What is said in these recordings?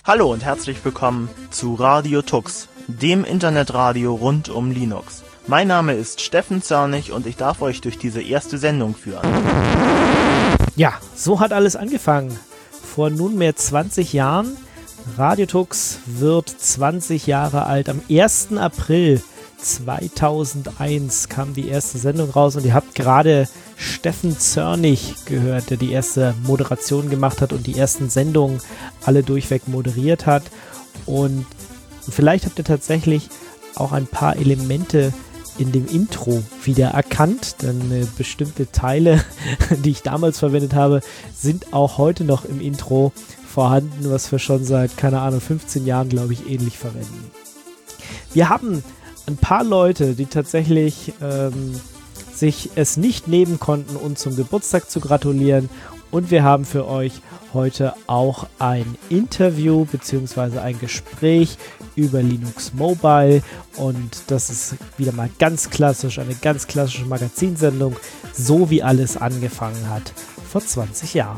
Hallo und herzlich willkommen zu Radio Tux, dem Internetradio rund um Linux. Mein Name ist Steffen Zörnig und ich darf euch durch diese erste Sendung führen. Ja, so hat alles angefangen. Vor nunmehr 20 Jahren. Radio Tux wird 20 Jahre alt. Am 1. April 2001 kam die erste Sendung raus und ihr habt gerade Steffen Zörnig gehört, der die erste Moderation gemacht hat und die ersten Sendungen alle durchweg moderiert hat. Und vielleicht habt ihr tatsächlich auch ein paar Elemente in dem Intro wieder erkannt, denn bestimmte Teile, die ich damals verwendet habe, sind auch heute noch im Intro vorhanden, was wir schon seit, 15 Jahren, glaube ich, ähnlich verwenden. Wir haben ein paar Leute, die tatsächlich sich es nicht nehmen konnten, uns zum Geburtstag zu gratulieren. Und wir haben für euch heute auch ein Interview bzw. ein Gespräch über Linux Mobile. Und das ist wieder mal ganz klassisch, eine ganz klassische Magazinsendung, so wie alles angefangen hat vor 20 Jahren.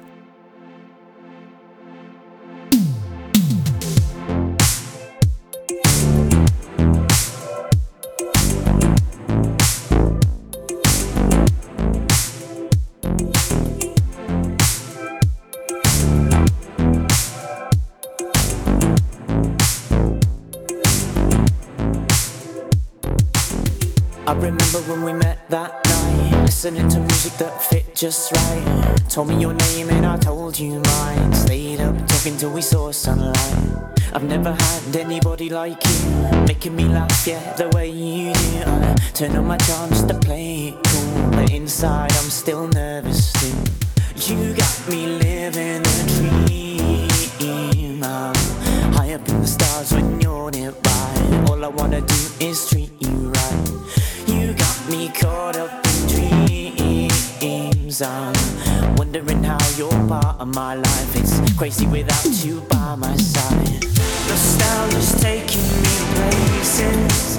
I remember when we met that night, listening to music that fit just right. Told me your name and I told you mine. Stayed up talking till we saw sunlight. I've never had anybody like you, making me laugh, yeah, the way you do. I turn on my charm just to play it cool, but inside I'm still nervous too. You got me living a dream. I'm high up in the stars when you're nearby. All I wanna do is treat you right. You got me caught up in dreams. I'm wondering how you're part of my life. It's crazy without you by my side. Nostalgia's taking me places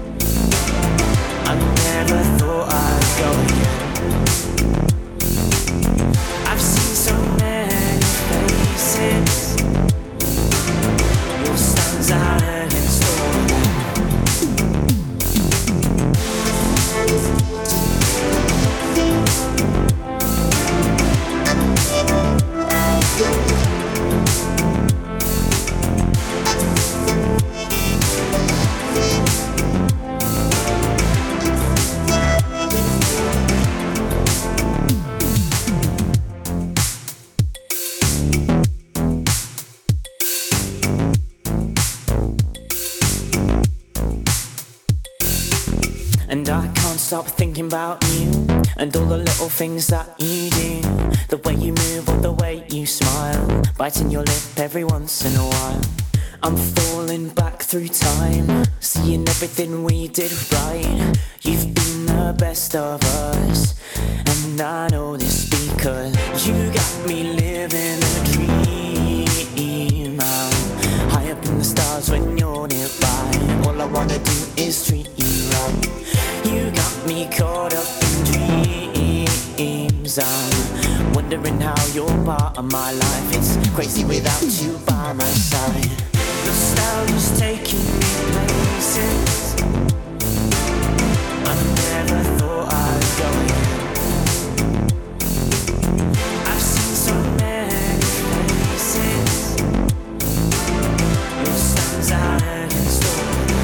I never thought I'd go again. I've seen so many faces. Your stands out against all of them. And I can't stop thinking about you and all the little things that you do. The way you move or the way you smile, biting your lip every once in a while. I'm falling back through time, seeing everything we did right. You've been the best of us, and I know this because you got me living a dream. I'm high up in the stars when you're nearby. All I wanna do is treat you right. You got me caught up in dreams. I'm wondering how you're part of my life. It's crazy without you by my side. Nostalgia's taking me places I never thought I'd go again. I've seen so many faces. Your stands out against all of them.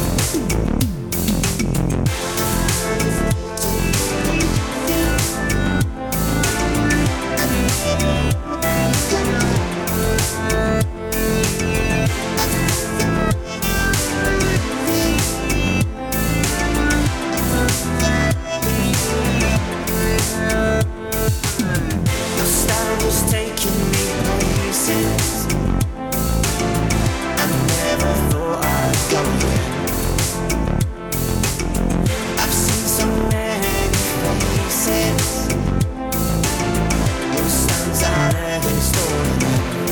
Nostalgia's taking me places I never thought I'd go again. I've seen so many faces. Your stands out against all of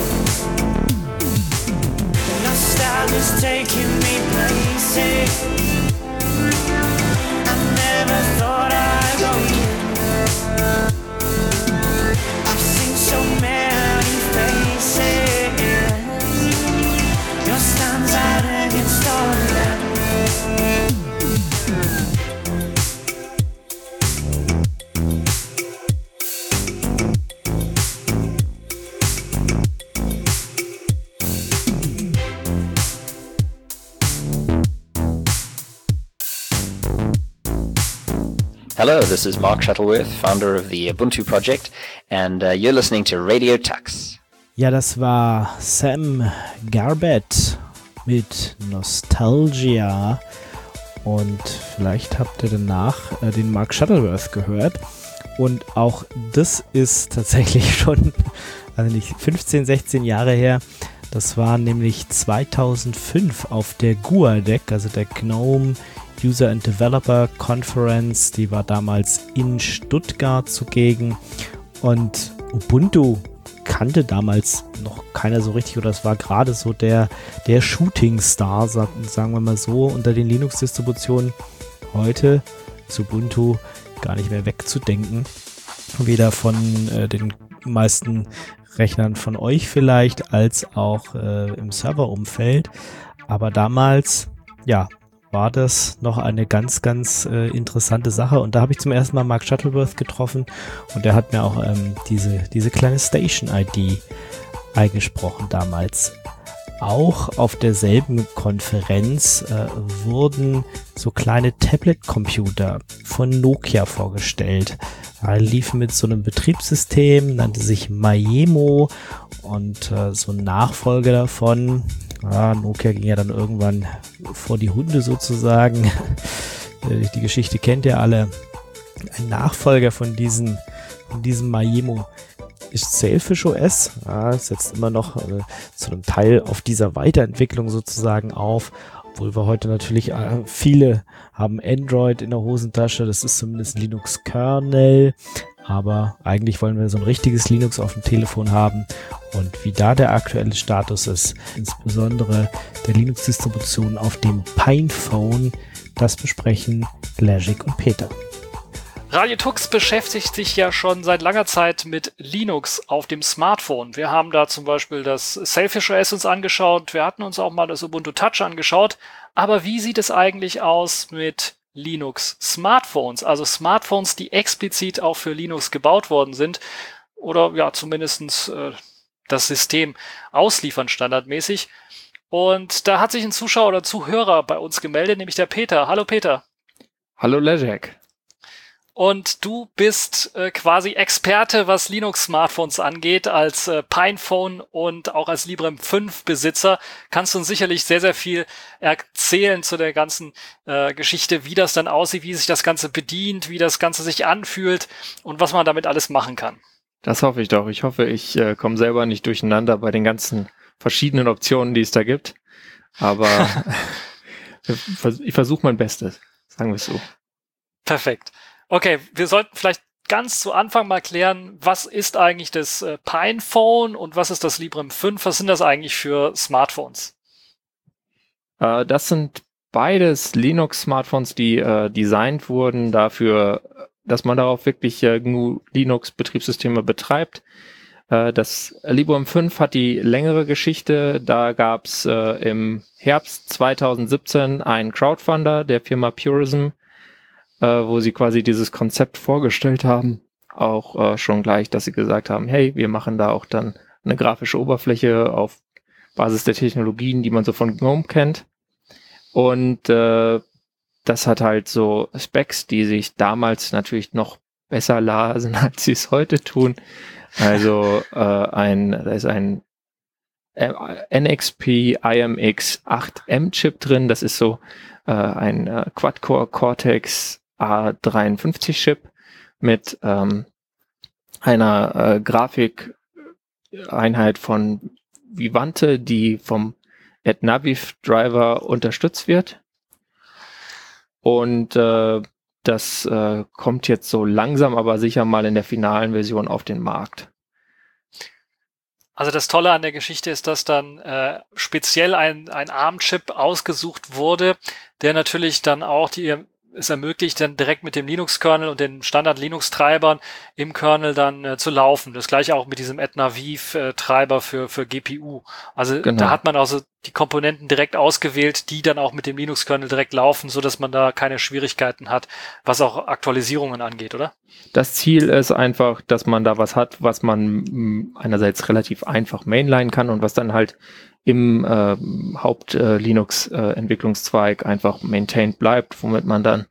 them. Nostalgia's taking me places I never thought I'd go again. I've seen so many faces. Hello, this is Mark Shuttleworth, founder of the Ubuntu project, and you're listening to Radio Tux. Ja, das war Sam Garbett mit Nostalgia. Und vielleicht habt ihr danach den Mark Shuttleworth gehört. Und auch das ist tatsächlich schon, also nicht 15, 16 Jahre her. Das war nämlich 2005 auf der GUADEC, also der GNOME User and Developer Conference. Die war damals in Stuttgart zugegen. Und Ubuntu kannte damals noch keiner so richtig, oder es war gerade so der Shooting-Star, sagen wir mal so, unter den Linux-Distributionen. Heute ist Ubuntu gar nicht mehr wegzudenken. Weder von den meisten Rechnern von euch vielleicht, als auch im Serverumfeld. Aber damals, ja, war das noch eine ganz, ganz interessante Sache. Und da habe ich zum ersten Mal Mark Shuttleworth getroffen und der hat mir auch diese kleine Station-ID eingesprochen damals. Auch auf derselben Konferenz wurden so kleine Tablet-Computer von Nokia vorgestellt. Liefen mit so einem Betriebssystem, nannte sich Maemo, und so ein Nachfolger davon. Nokia ging ja dann irgendwann vor die Hunde sozusagen. Die Geschichte kennt ihr alle. Ein Nachfolger von diesem Maemo ist Sailfish OS. Setzt immer noch zu einem Teil auf dieser Weiterentwicklung sozusagen auf. Obwohl wir heute natürlich viele haben Android in der Hosentasche. Das ist zumindest Linux-Kernel. Aber eigentlich wollen wir so ein richtiges Linux auf dem Telefon haben. Und wie da der aktuelle Status ist, insbesondere der Linux-Distribution auf dem PinePhone, das besprechen Ležík und Peter. Radio Tux beschäftigt sich ja schon seit langer Zeit mit Linux auf dem Smartphone. Wir haben da zum Beispiel das Sailfish OS uns angeschaut. Wir hatten uns auch mal das Ubuntu Touch angeschaut. Aber wie sieht es eigentlich aus mit Linux-Smartphones? Also Smartphones, die explizit auch für Linux gebaut worden sind oder ja zumindestens das System ausliefern standardmäßig. Und da hat sich ein Zuschauer oder Zuhörer bei uns gemeldet, nämlich der Peter. Hallo Peter. Hallo Ležík. Und du bist quasi Experte, was Linux-Smartphones angeht, als PinePhone und auch als Librem 5 Besitzer. Kannst du uns sicherlich sehr, sehr viel erzählen zu der ganzen Geschichte, wie das dann aussieht, wie sich das Ganze bedient, wie das Ganze sich anfühlt und was man damit alles machen kann. Das hoffe ich doch. Ich hoffe, ich komme selber nicht durcheinander bei den ganzen verschiedenen Optionen, die es da gibt. Aber ich versuche mein Bestes, sagen wir es so. Perfekt. Okay, wir sollten vielleicht ganz zu Anfang mal klären, was ist eigentlich das PinePhone und was ist das Librem 5? Was sind das eigentlich für Smartphones? Das sind beides Linux-Smartphones, die designt wurden dafür, dass man darauf wirklich GNU Linux-Betriebssysteme betreibt. Das Librem 5 hat die längere Geschichte. Da gab es im Herbst 2017 einen Crowdfunder der Firma Purism, wo sie quasi dieses Konzept vorgestellt haben. Auch schon gleich, dass sie gesagt haben, hey, wir machen da auch dann eine grafische Oberfläche auf Basis der Technologien, die man so von GNOME kennt. Und das hat halt so Specs, die sich damals natürlich noch besser lasen, als sie es heute tun. Also da ist ein NXP IMX 8M Chip drin. Das ist so ein Quad-Core Cortex A53 Chip mit einer Grafikeinheit von Vivante, die vom AdNaviv Driver unterstützt wird. Und das kommt jetzt so langsam, aber sicher mal in der finalen Version auf den Markt. Also das Tolle an der Geschichte ist, dass dann speziell ein ARM-Chip ausgesucht wurde, der natürlich dann auch es ermöglicht, dann direkt mit dem Linux-Kernel und den Standard-Linux-Treibern im Kernel dann zu laufen. Das gleiche auch mit diesem AdNaviv-Treiber für GPU. Also Genau. Da hat man also die Komponenten direkt ausgewählt, die dann auch mit dem Linux-Kernel direkt laufen, so dass man da keine Schwierigkeiten hat, was auch Aktualisierungen angeht, oder? Das Ziel ist einfach, dass man da was hat, was man einerseits relativ einfach mainline kann und was dann halt im Haupt-Linux-Entwicklungszweig einfach maintained bleibt, womit man dann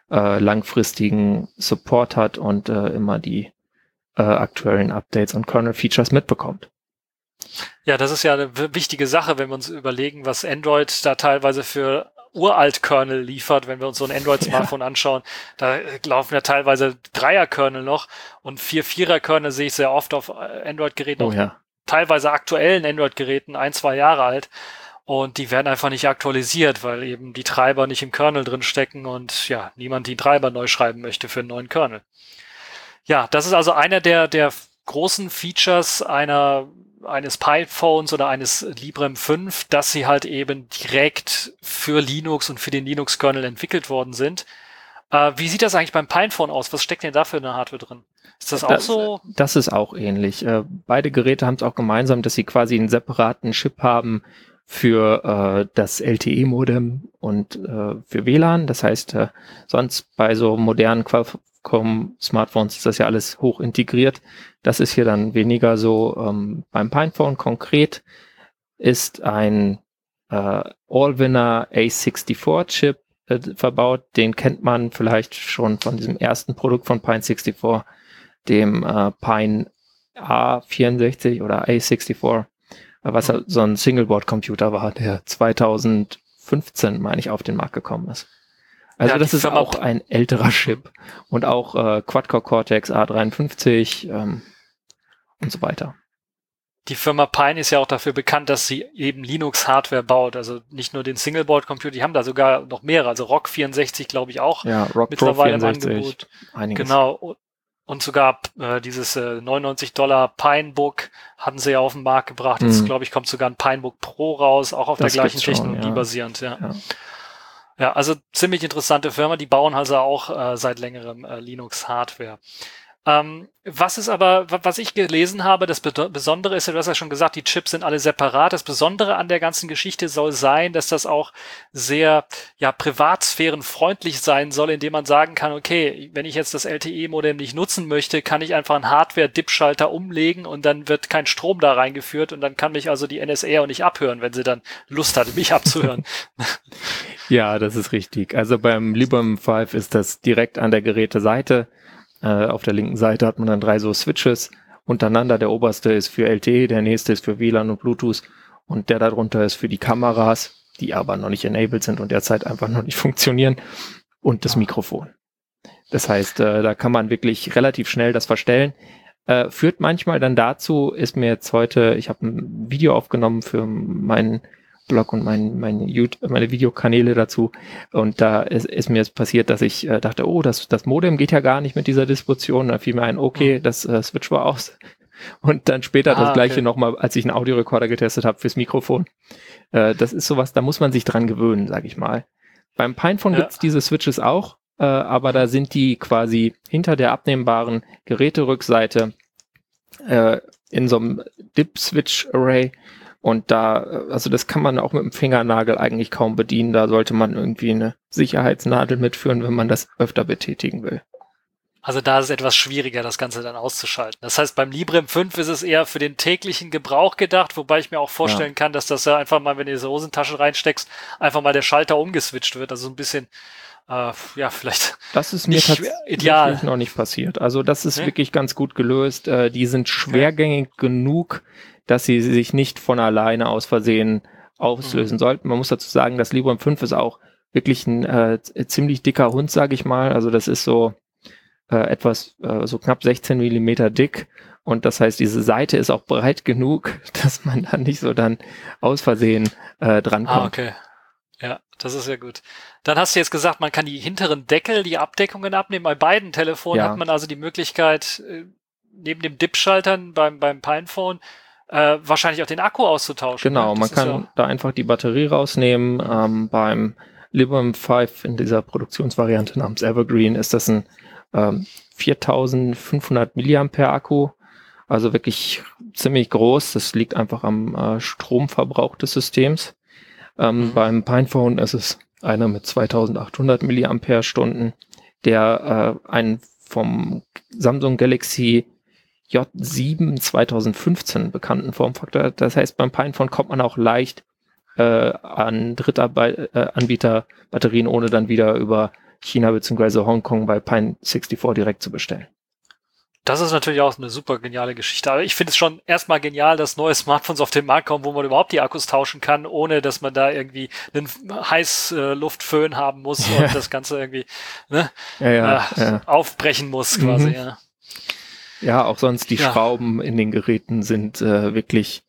langfristigen Support hat und immer die aktuellen Updates und Kernel-Features mitbekommt. Ja, das ist ja eine wichtige Sache, wenn wir uns überlegen, was Android da teilweise für Uralt-Kernel liefert, wenn wir uns so ein Android-Smartphone anschauen. Da laufen ja teilweise 3er-Kernel noch und 4er-Kernel sehe ich sehr oft auf Android-Geräten, teilweise aktuellen Android-Geräten, 1-2 Jahre alt. Und die werden einfach nicht aktualisiert, weil eben die Treiber nicht im Kernel drin stecken und ja, niemand die Treiber neu schreiben möchte für einen neuen Kernel. Ja, das ist also einer der großen Features eines PinePhones oder eines Librem 5, dass sie halt eben direkt für Linux und für den Linux-Kernel entwickelt worden sind. Wie sieht das eigentlich beim Pinephone aus? Was steckt denn da für eine Hardware drin? Ist das auch so? Das ist auch ähnlich. Beide Geräte haben es auch gemeinsam, dass sie quasi einen separaten Chip haben für das LTE-Modem und für WLAN. Das heißt, sonst bei so modernen Qualcomm-Smartphones ist das ja alles hoch integriert. Das ist hier dann weniger so. Beim Pinephone konkret ist ein Allwinner A64-Chip verbaut. Den kennt man vielleicht schon von diesem ersten Produkt von Pine64, dem Pine A64 oder A64, was so ein Singleboard-Computer war, der 2015, meine ich, auf den Markt gekommen ist. Also ja, das ist auch ein älterer Chip und auch Quad-Core Cortex A53 und so weiter. Die Firma Pine ist ja auch dafür bekannt, dass sie eben Linux-Hardware baut, also nicht nur den Singleboard-Computer, die haben da sogar noch mehrere, also Rock 64 glaube ich auch mittlerweile im Angebot. Einiges. Genau, und sogar dieses $99 Pinebook hatten sie ja auf den Markt gebracht, jetzt glaube ich kommt sogar ein Pinebook Pro raus, auch auf der gleichen Technologie basierend. Ja, also ziemlich interessante Firma, die bauen also auch seit längerem Linux-Hardware. Was ich gelesen habe, das Besondere ist, du hast ja schon gesagt, die Chips sind alle separat. Das Besondere an der ganzen Geschichte soll sein, dass das auch sehr privatsphärenfreundlich sein soll, indem man sagen kann, okay, wenn ich jetzt das LTE-Modem nicht nutzen möchte, kann ich einfach einen Hardware-DIP-Schalter umlegen und dann wird kein Strom da reingeführt und dann kann mich also die NSA auch nicht abhören, wenn sie dann Lust hat, mich abzuhören. Ja, das ist richtig. Also beim Librem 5 ist das direkt an der Geräteseite. Auf der linken Seite hat man dann 3 so Switches untereinander. Der oberste ist für LTE, der nächste ist für WLAN und Bluetooth und der darunter ist für die Kameras, die aber noch nicht enabled sind und derzeit einfach noch nicht funktionieren, und das Mikrofon. Das heißt, da kann man wirklich relativ schnell das verstellen. Führt manchmal dann dazu, ist mir jetzt heute, ich habe ein Video aufgenommen für meinen Blog und meine Videokanäle dazu, und da ist mir jetzt passiert, dass ich dachte, oh, das Modem geht ja gar nicht mit dieser Distribution. Da fiel mir ein, okay, das Switch war aus. Und dann später das gleiche nochmal, als ich einen Audiorekorder getestet habe fürs Mikrofon. Das ist sowas, da muss man sich dran gewöhnen, sag ich mal. Beim Pinephone gibt's diese Switches auch, aber da sind die quasi hinter der abnehmbaren Geräterückseite in so einem DIP-Switch-Array. Und da, also das kann man auch mit dem Fingernagel eigentlich kaum bedienen. Da sollte man irgendwie eine Sicherheitsnadel mitführen, wenn man das öfter betätigen will. Also da ist es etwas schwieriger, das Ganze dann auszuschalten. Das heißt, beim Librem 5 ist es eher für den täglichen Gebrauch gedacht, wobei ich mir auch vorstellen kann, dass das ja einfach mal, wenn du diese Hosentasche reinsteckst, einfach mal der Schalter umgeswitcht wird. Also so ein bisschen, vielleicht. Das ist mir tatsächlich noch nicht passiert. Also das ist wirklich ganz gut gelöst. Die sind schwergängig genug, dass sie sich nicht von alleine aus Versehen auslösen sollten. Man muss dazu sagen, das Librem 5 ist auch wirklich ein ziemlich dicker Hund, sage ich mal. Also das ist so etwas, so knapp 16 Millimeter dick. Und das heißt, diese Seite ist auch breit genug, dass man da nicht so dann aus Versehen drankommt. Okay. Ja, das ist ja gut. Dann hast du jetzt gesagt, man kann die hinteren Deckel, die Abdeckungen abnehmen. Bei beiden Telefonen hat man also die Möglichkeit, neben dem DIP-Schaltern beim Pinephone wahrscheinlich auch den Akku auszutauschen. Genau, man kann da einfach die Batterie rausnehmen. Beim Librem 5 in dieser Produktionsvariante namens Evergreen ist das ein 4500 mAh Akku, also wirklich ziemlich groß. Das liegt einfach am Stromverbrauch des Systems. Beim Pinephone ist es einer mit 2800 mAh, der einen vom Samsung Galaxy J7 2015 bekannten Formfaktor. Das heißt, beim Pinephone kommt man auch leicht an Drittanbieter-Batterien, ohne dann wieder über China bzw. Hongkong bei Pine64 direkt zu bestellen. Das ist natürlich auch eine super geniale Geschichte. Aber ich finde es schon erstmal genial, dass neue Smartphones auf den Markt kommen, wo man überhaupt die Akkus tauschen kann, ohne dass man da irgendwie einen Heißluftföhn haben muss und das Ganze irgendwie aufbrechen muss quasi. Ja. Ja, auch sonst die Schrauben in den Geräten sind wirklich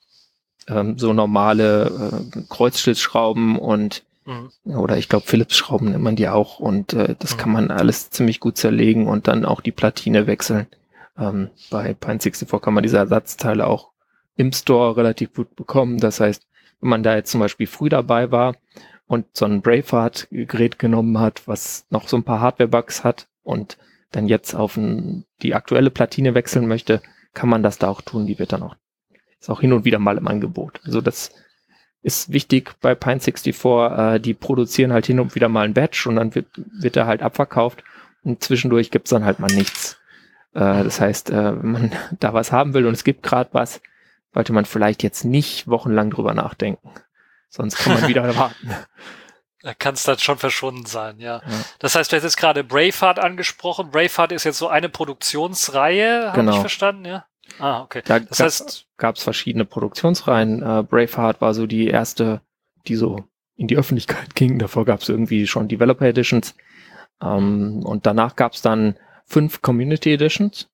so normale Kreuzschlitzschrauben und oder ich glaube Philips-Schrauben nennt man die auch und das kann man alles ziemlich gut zerlegen und dann auch die Platine wechseln. Bei Pine64 kann man diese Ersatzteile auch im Store relativ gut bekommen. Das heißt, wenn man da jetzt zum Beispiel früh dabei war und so ein Braveheart-Gerät genommen hat, was noch so ein paar Hardware-Bugs hat und dann jetzt auf die aktuelle Platine wechseln möchte, kann man das da auch tun. Die wird dann ist auch hin und wieder mal im Angebot. Also das ist wichtig bei Pine64, die produzieren halt hin und wieder mal ein Batch und dann wird er halt abverkauft und zwischendurch gibt's dann halt mal nichts. Das heißt, wenn man da was haben will und es gibt gerade was, sollte man vielleicht jetzt nicht wochenlang drüber nachdenken. Sonst kann man wieder warten. Da kann es dann schon verschwunden sein, ja. Das heißt, du hast jetzt gerade Braveheart angesprochen. Braveheart ist jetzt so eine Produktionsreihe, habe ich verstanden, ja? Ah, okay. Das heißt, gab es verschiedene Produktionsreihen. Braveheart war so die erste, die so in die Öffentlichkeit ging. Davor gab es irgendwie schon Developer Editions. Und danach gab es dann 5 Community Editions.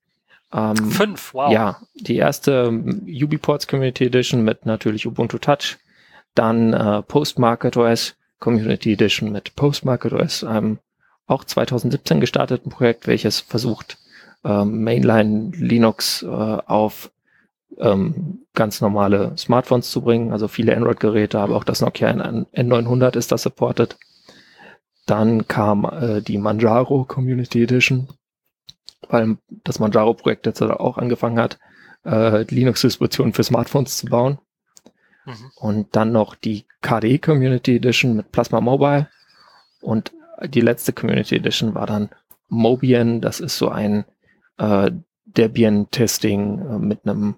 5, wow. Ja, die erste UbiPorts Community Edition mit natürlich Ubuntu Touch. Dann Postmarket OS Community Edition mit Postmarket OS, einem auch 2017 gestarteten Projekt, welches versucht, Mainline Linux auf ganz normale Smartphones zu bringen, also viele Android-Geräte, aber auch das Nokia N900 ist das supported. Dann kam die Manjaro Community Edition, weil das Manjaro-Projekt jetzt auch angefangen hat, Linux-Distributionen für Smartphones zu bauen. Und dann noch die KDE Community Edition mit Plasma Mobile und die letzte Community Edition war dann Mobian, das ist so ein Debian-Testing mit einem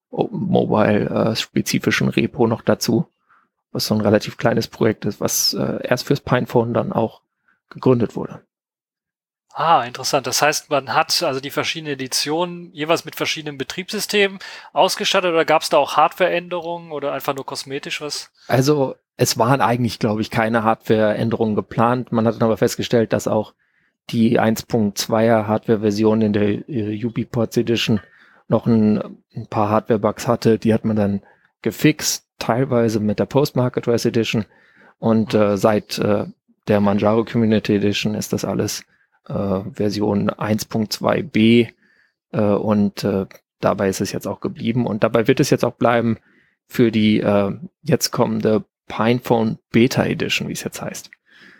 mobile-spezifischen Repo noch dazu, was so ein relativ kleines Projekt ist, was erst fürs Pinephone dann auch gegründet wurde. Ah, interessant. Das heißt, man hat also die verschiedenen Editionen jeweils mit verschiedenen Betriebssystemen ausgestattet oder gab es da auch Hardware-Änderungen oder einfach nur kosmetisch was? Also es waren eigentlich, glaube ich, keine Hardware-Änderungen geplant. Man hat dann aber festgestellt, dass auch die 1.2er Hardware-Version in der UbiPorts Edition noch ein paar Hardware-Bugs hatte. Die hat man dann gefixt, teilweise mit der Postmarket OS Edition und seit der Manjaro Community Edition ist das alles Version 1.2b und dabei ist es jetzt auch geblieben und dabei wird es jetzt auch bleiben für die jetzt kommende Pinephone Beta Edition, wie es jetzt heißt.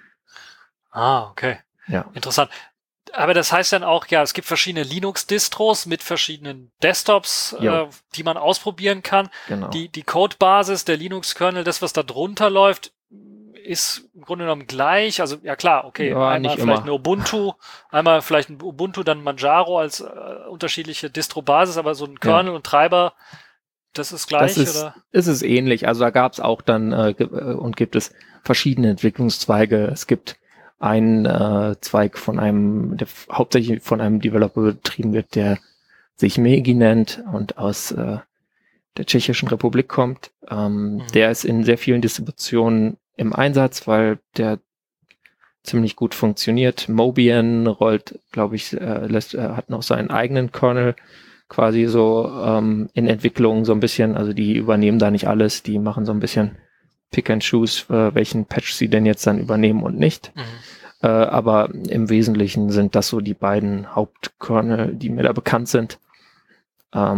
Ah, okay. Ja. Interessant. Aber das heißt dann auch, ja, es gibt verschiedene Linux-Distros mit verschiedenen Desktops, die man ausprobieren kann. Genau. Die Codebasis, der Linux-Kernel, das, was da drunter läuft, ist im Grunde genommen gleich. Also ja klar, okay, ja, einmal vielleicht eine Ubuntu, einmal vielleicht ein Ubuntu, dann Manjaro als unterschiedliche Distro-Basis, aber so ein Kernel und Treiber, das ist gleich, oder? Ist es ähnlich. Also da gab es auch dann und gibt es verschiedene Entwicklungszweige. Es gibt einen Zweig von der hauptsächlich von einem Developer betrieben wird, der sich Megi nennt und aus der Tschechischen Republik kommt. Der ist in sehr vielen Distributionen im Einsatz, weil der ziemlich gut funktioniert. Mobian rollt, glaube ich, hat noch seinen eigenen Kernel quasi so in Entwicklung so ein bisschen. Also die übernehmen da nicht alles. Die machen so ein bisschen Pick and Choose, welchen Patch sie denn jetzt dann übernehmen und nicht. Aber im Wesentlichen sind das so die beiden Hauptkernel, die mir da bekannt sind. Ja.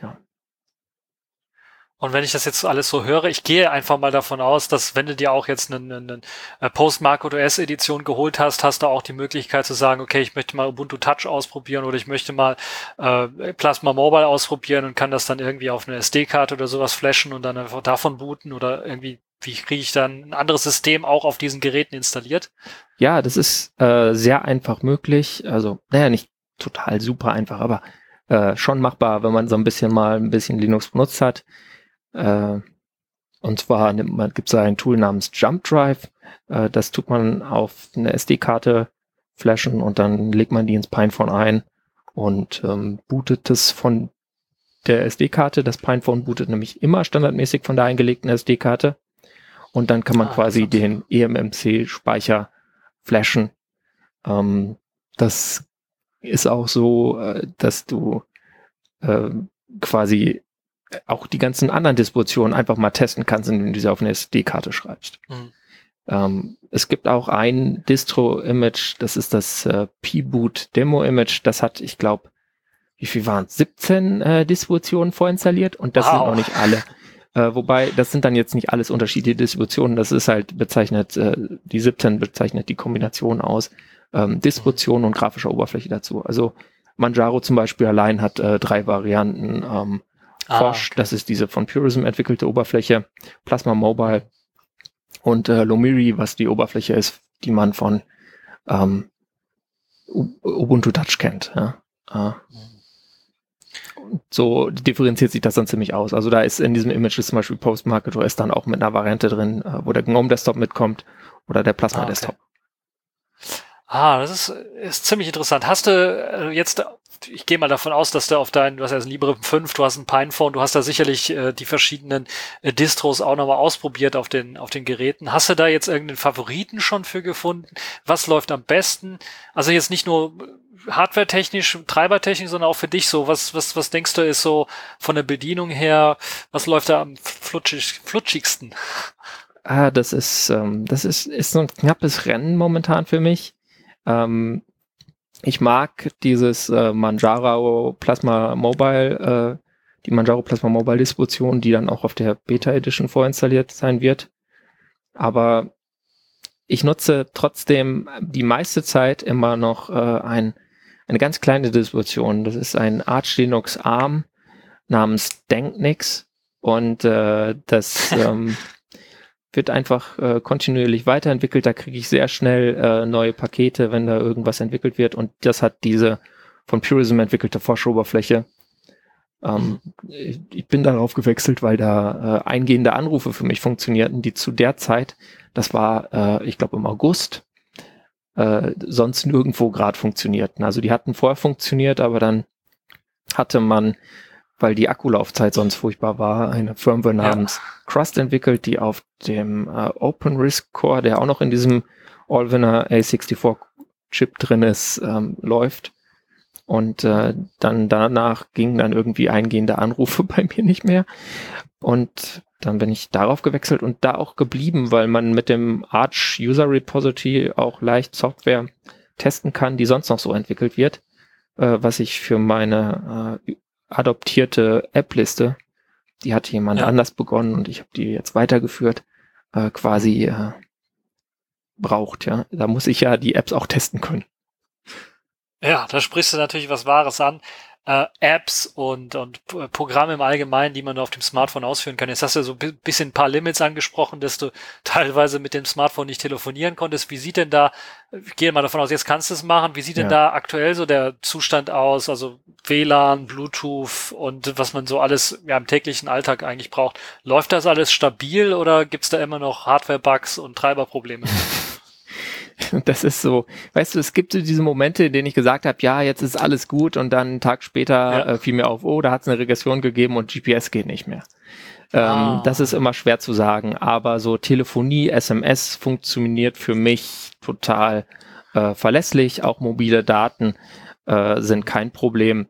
Und wenn ich das jetzt alles so höre, ich gehe einfach mal davon aus, dass wenn du dir auch jetzt eine Postmarket OS Edition geholt hast, hast du auch die Möglichkeit zu sagen, okay, ich möchte mal Ubuntu Touch ausprobieren oder ich möchte mal Plasma Mobile ausprobieren und kann das dann irgendwie auf eine SD-Karte oder sowas flashen und dann einfach davon booten oder irgendwie, wie kriege ich dann ein anderes System auch auf diesen Geräten installiert? Ja, das ist sehr einfach möglich. Also, naja, nicht total super einfach, aber schon machbar, wenn man so ein bisschen Linux benutzt hat. Und zwar gibt es ein Tool namens Jump Drive. Das tut man auf eine SD-Karte flashen und dann legt man die ins Pinephone ein und bootet es von der SD-Karte. Das Pinephone bootet nämlich immer standardmäßig von der eingelegten SD-Karte. Und dann kann man quasi den eMMC-Speicher flashen. Das ist auch so, dass du quasi auch die ganzen anderen Distributionen einfach mal testen kannst, indem du sie auf eine SD-Karte schreibst. Es gibt auch ein Distro-Image, das ist das P-Boot Demo-Image, das hat, ich glaube, wie viel waren es? 17 Distributionen vorinstalliert und das sind noch nicht alle. Wobei, das sind dann jetzt nicht alles unterschiedliche Distributionen, das ist halt bezeichnet, die 17 bezeichnet die Kombination aus Distribution und grafischer Oberfläche dazu. Also Manjaro zum Beispiel allein hat 3 Varianten, Phosh, okay. Das ist diese von Purism entwickelte Oberfläche, Plasma Mobile und Lomiri, was die Oberfläche ist, die man von Ubuntu Touch kennt. Ja. So differenziert sich das dann ziemlich aus. Also da ist in diesem Image ist zum Beispiel Postmarket OS dann auch mit einer Variante drin, wo der GNOME Desktop mitkommt oder der Plasma Desktop. Das ist ziemlich interessant. Hast du jetzt, ich gehe mal davon aus, dass du auf du hast ja ein Librem 5, du hast ein Pinephone, du hast da sicherlich die verschiedenen Distros auch nochmal ausprobiert auf den Geräten. Hast du da jetzt irgendeinen Favoriten schon für gefunden? Was läuft am besten? Also jetzt nicht nur hardware-technisch, treibertechnisch, sondern auch für dich so. Was denkst du ist so von der Bedienung her, was läuft da am flutschigsten? Das ist so ein knappes Rennen momentan für mich. Ich mag dieses Manjaro Plasma Mobile, die Manjaro Plasma Mobile Distribution, die dann auch auf der Beta Edition vorinstalliert sein wird. Aber ich nutze trotzdem die meiste Zeit immer noch eine ganz kleine Distribution. Das ist ein Arch Linux ARM namens Denknix und das wird einfach kontinuierlich weiterentwickelt. Da kriege ich sehr schnell neue Pakete, wenn da irgendwas entwickelt wird. Und das hat diese von Purism entwickelte Phosh-Oberfläche. Ich bin darauf gewechselt, weil da eingehende Anrufe für mich funktionierten, die zu der Zeit, das war, ich glaube im August, sonst nirgendwo gerade funktionierten. Also die hatten vorher funktioniert, aber dann hatte man, weil die Akkulaufzeit sonst furchtbar war, eine Firmware namens Crust entwickelt, die auf dem OpenRISC Core, der auch noch in diesem Allwinner A64 Chip drin ist, läuft. Und dann danach gingen dann irgendwie eingehende Anrufe bei mir nicht mehr. Und dann bin ich darauf gewechselt und da auch geblieben, weil man mit dem Arch User Repository auch leicht Software testen kann, die sonst noch so entwickelt wird, was ich für meine adoptierte App-Liste, die hat jemand anders begonnen und ich habe die jetzt weitergeführt, quasi braucht. Ja, da muss ich ja die Apps auch testen können. Ja, da sprichst du natürlich was Wahres an. Apps und Programme im Allgemeinen, die man auf dem Smartphone ausführen kann. Jetzt hast du so ein bisschen ein paar Limits angesprochen, dass du teilweise mit dem Smartphone nicht telefonieren konntest. Wie sieht denn da, ich gehe mal davon aus, jetzt kannst du es machen, wie sieht denn da aktuell so der Zustand aus? Also WLAN, Bluetooth und was man so alles im täglichen Alltag eigentlich braucht. Läuft das alles stabil oder gibt's da immer noch Hardware-Bugs und Treiberprobleme? Das ist so, weißt du, es gibt so diese Momente, in denen ich gesagt habe, ja, jetzt ist alles gut und dann einen Tag später fiel mir auf, da hat es eine Regression gegeben und GPS geht nicht mehr. Das ist immer schwer zu sagen, aber so Telefonie, SMS funktioniert für mich total verlässlich, auch mobile Daten sind kein Problem.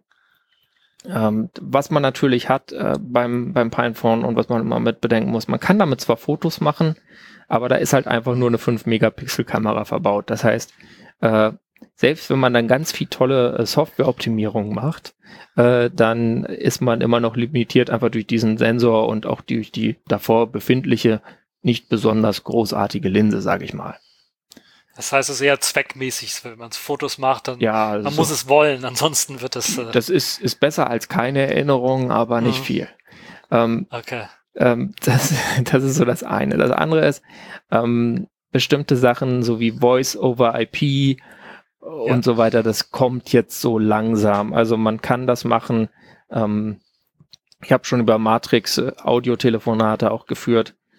Was man natürlich hat beim Pinephone und was man immer mit bedenken muss, man kann damit zwar Fotos machen, aber da ist halt einfach nur eine 5-Megapixel-Kamera verbaut. Das heißt, selbst wenn man dann ganz viel tolle Softwareoptimierung macht, dann ist man immer noch limitiert einfach durch diesen Sensor und auch durch die davor befindliche, nicht besonders großartige Linse, sage ich mal. Das heißt, es ist eher zweckmäßig, wenn man Fotos macht, dann man so, muss es wollen, ansonsten wird es... Das ist besser als keine Erinnerung, aber nicht viel. Okay. Das ist so das eine. Das andere ist, bestimmte Sachen, so wie Voice over IP und so weiter, das kommt jetzt so langsam. Also man kann das machen. Ich habe schon über Matrix Audiotelefonate auch geführt.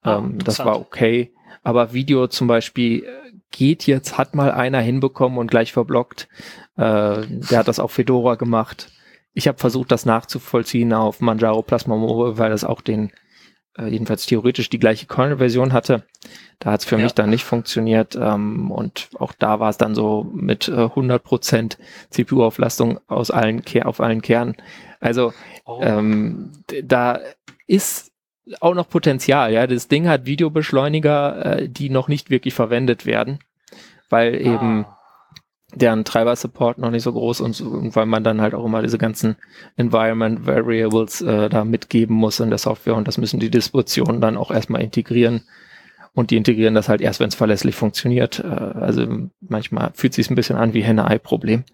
Das war okay. Aber Video zum Beispiel geht jetzt, hat mal einer hinbekommen und gleich verblockt. Der hat das auf Fedora gemacht. Ich habe versucht, das nachzuvollziehen auf Manjaro Plasma Mobile, weil das auch jedenfalls theoretisch die gleiche Kernel-Version hatte. Da hat es für mich dann nicht funktioniert. Und auch da war es dann so mit 100% CPU-Auflastung auf allen Kernen. Also da ist auch noch Potenzial. Ja, das Ding hat Videobeschleuniger, die noch nicht wirklich verwendet werden, weil eben deren Treiber-Support noch nicht so groß und weil man dann halt auch immer diese ganzen Environment Variables da mitgeben muss in der Software und das müssen die Distributionen dann auch erstmal integrieren und die integrieren das halt erst, wenn es verlässlich funktioniert. Also manchmal fühlt es sich ein bisschen an wie Henne-Ei-Problem.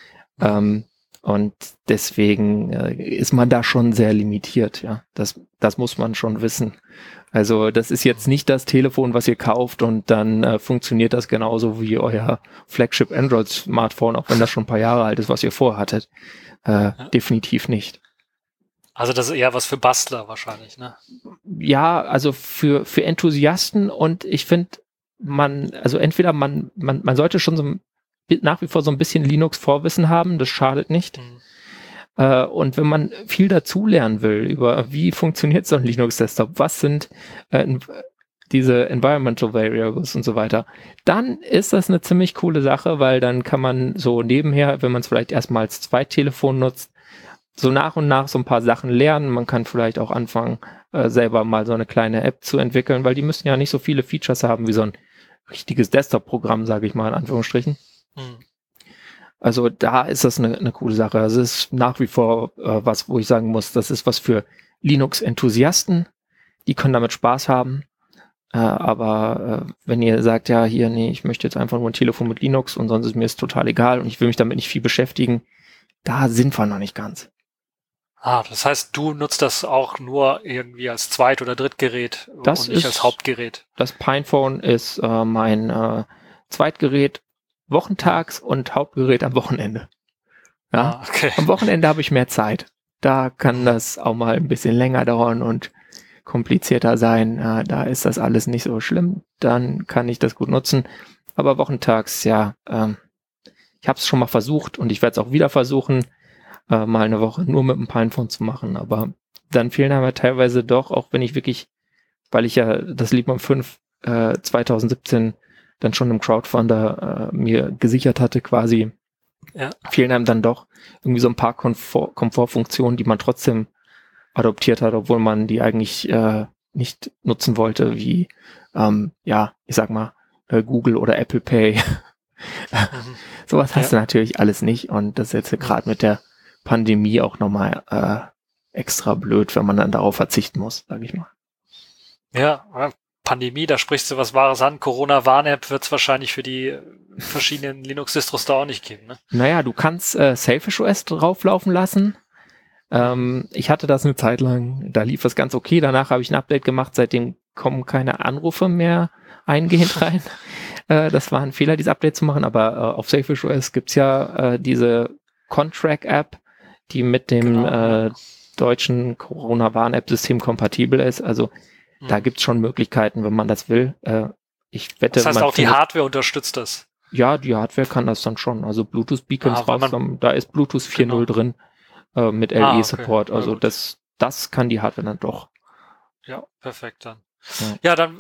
Und deswegen ist man da schon sehr limitiert, ja. Das muss man schon wissen. Also das ist jetzt nicht das Telefon, was ihr kauft und dann funktioniert das genauso wie euer Flagship Android-Smartphone, auch wenn das schon ein paar Jahre alt ist, was ihr vorhattet. Definitiv nicht. Also das ist eher was für Bastler wahrscheinlich, ne? Ja, also für Enthusiasten und ich finde, man sollte schon nach wie vor so ein bisschen Linux-Vorwissen haben, das schadet nicht. Und wenn man viel dazulernen will über wie funktioniert so ein Linux-Desktop, was sind diese Environmental Variables und so weiter, dann ist das eine ziemlich coole Sache, weil dann kann man so nebenher, wenn man es vielleicht erstmal als Zweittelefon nutzt, so nach und nach so ein paar Sachen lernen. Man kann vielleicht auch anfangen, selber mal so eine kleine App zu entwickeln, weil die müssen ja nicht so viele Features haben wie so ein richtiges Desktop-Programm, sage ich mal in Anführungsstrichen. Also da ist das eine coole Sache. Also es ist nach wie vor was, wo ich sagen muss, das ist was für Linux-Enthusiasten, die können damit Spaß haben. Aber wenn ihr sagt, ja, hier, nee, ich möchte jetzt einfach nur ein Telefon mit Linux und sonst ist mir es total egal und ich will mich damit nicht viel beschäftigen, da sind wir noch nicht ganz. Das heißt, du nutzt das auch nur irgendwie als Zweit- oder Drittgerät und nicht als Hauptgerät. Das Pinephone ist mein Zweitgerät wochentags und Hauptgerät am Wochenende. Ja, okay. Am Wochenende habe ich mehr Zeit. Da kann das auch mal ein bisschen länger dauern und komplizierter sein. Da ist das alles nicht so schlimm. Dann kann ich das gut nutzen. Aber wochentags, ja, ich habe es schon mal versucht und ich werde es auch wieder versuchen, mal eine Woche nur mit dem Pinephone zu machen. Aber dann fehlen aber teilweise doch, auch wenn ich wirklich, weil ich ja das Librem 5 2017 dann schon im Crowdfunder mir gesichert hatte quasi, fehlen einem dann doch irgendwie so ein paar Komfortfunktionen, die man trotzdem adoptiert hat, obwohl man die eigentlich nicht nutzen wollte, wie, ich sag mal, Google oder Apple Pay. Sowas hast du natürlich alles nicht und das ist jetzt gerade mit der Pandemie auch nochmal extra blöd, wenn man dann darauf verzichten muss, sag ich mal. Ja, Pandemie, da sprichst du was Wahres an. Corona-Warn-App wird es wahrscheinlich für die verschiedenen Linux-Distros da auch nicht geben, ne? Naja, du kannst Selfish OS drauflaufen lassen. Ich hatte das eine Zeit lang, da lief es ganz okay. Danach habe ich ein Update gemacht, seitdem kommen keine Anrufe mehr eingehend rein. Das war ein Fehler, dieses Update zu machen, aber auf Selfish OS gibt's ja diese Contract-App, die mit dem deutschen Corona-Warn-App-System kompatibel ist. Also da gibt's schon Möglichkeiten, wenn man das will. Ich wette, das heißt, auch die Hardware unterstützt das? Ja, die Hardware kann das dann schon. Also Bluetooth-Beacons da ist Bluetooth 4.0 drin mit LE-Support. Okay. Also das kann die Hardware dann doch. Ja, perfekt dann. Ja, dann,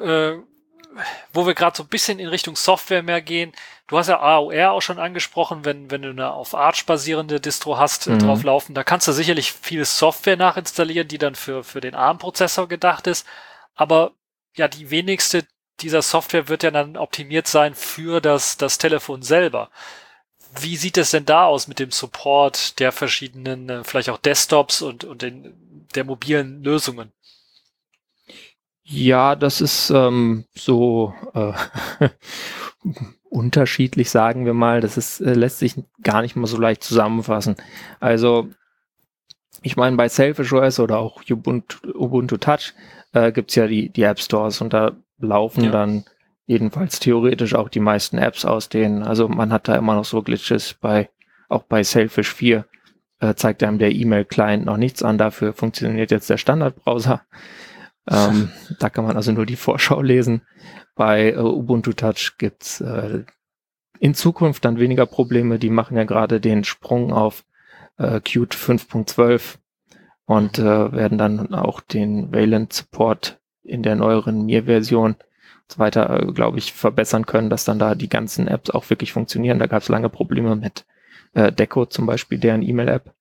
wo wir gerade so ein bisschen in Richtung Software mehr gehen, du hast ja AOR auch schon angesprochen, wenn du eine auf Arch basierende Distro hast, drauf laufen, da kannst du sicherlich viel Software nachinstallieren, die dann für den ARM-Prozessor gedacht ist. Aber ja, die wenigste dieser Software wird ja dann optimiert sein für das Telefon selber. Wie sieht es denn da aus mit dem Support der verschiedenen, vielleicht auch Desktops und der mobilen Lösungen? Ja, das ist so unterschiedlich, sagen wir mal. Das ist lässt sich gar nicht mal so leicht zusammenfassen. Also ich meine, bei Selfish OS oder auch Ubuntu Touch gibt's ja die App Stores und da laufen dann jedenfalls theoretisch auch die meisten Apps aus denen. Also man hat da immer noch so Glitches auch bei Selfish 4 zeigt einem der E-Mail-Client noch nichts an. Dafür funktioniert jetzt der Standardbrowser. Da kann man also nur die Vorschau lesen. Bei Ubuntu Touch gibt's in Zukunft dann weniger Probleme. Die machen ja gerade den Sprung auf Qt 5.12 und werden dann auch den Wayland Support in der neueren Mir-Version so weiter, glaube ich, verbessern können, dass dann da die ganzen Apps auch wirklich funktionieren. Da gab es lange Probleme mit Deco zum Beispiel, deren E-Mail-App.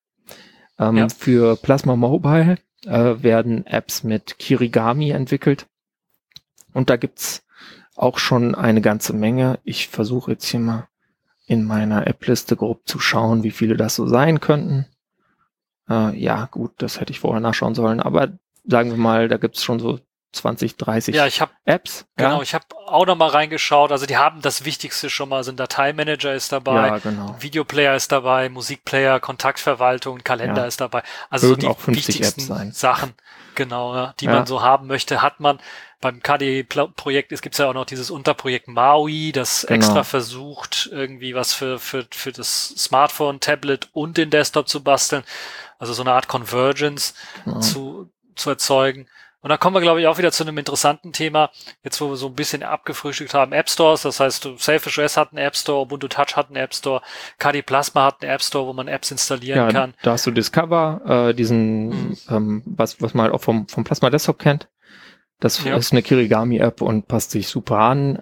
Für Plasma Mobile werden Apps mit Kirigami entwickelt. Und da gibt's auch schon eine ganze Menge. Ich versuche jetzt hier mal in meiner App-Liste grob zu schauen, wie viele das so sein könnten. Ja, gut, das hätte ich vorher nachschauen sollen. Aber sagen wir mal, da gibt's schon so 20, 30 Apps. Genau, ich habe auch noch mal reingeschaut. Also die haben das Wichtigste schon mal. Also ein Dateimanager ist dabei, ja, genau. Videoplayer ist dabei, Musikplayer, Kontaktverwaltung, Kalender ist dabei. Also so die auch 50 wichtigsten Apps sein. Sachen, genau, ja, die man so haben möchte, hat man. Beim KDE-Projekt gibt es ja auch noch dieses Unterprojekt Maui, das extra versucht, irgendwie was für das Smartphone, Tablet und den Desktop zu basteln. Also so eine Art Convergence zu erzeugen. Und dann kommen wir, glaube ich, auch wieder zu einem interessanten Thema, jetzt wo wir so ein bisschen abgefrühstückt haben, App Stores, das heißt, Selfish OS hat einen App Store, Ubuntu Touch hat einen App Store, KDE Plasma hat einen App Store, wo man Apps installieren kann. Da hast du Discover, diesen, was man auch vom Plasma Desktop kennt. Das ist eine Kirigami-App und passt sich super an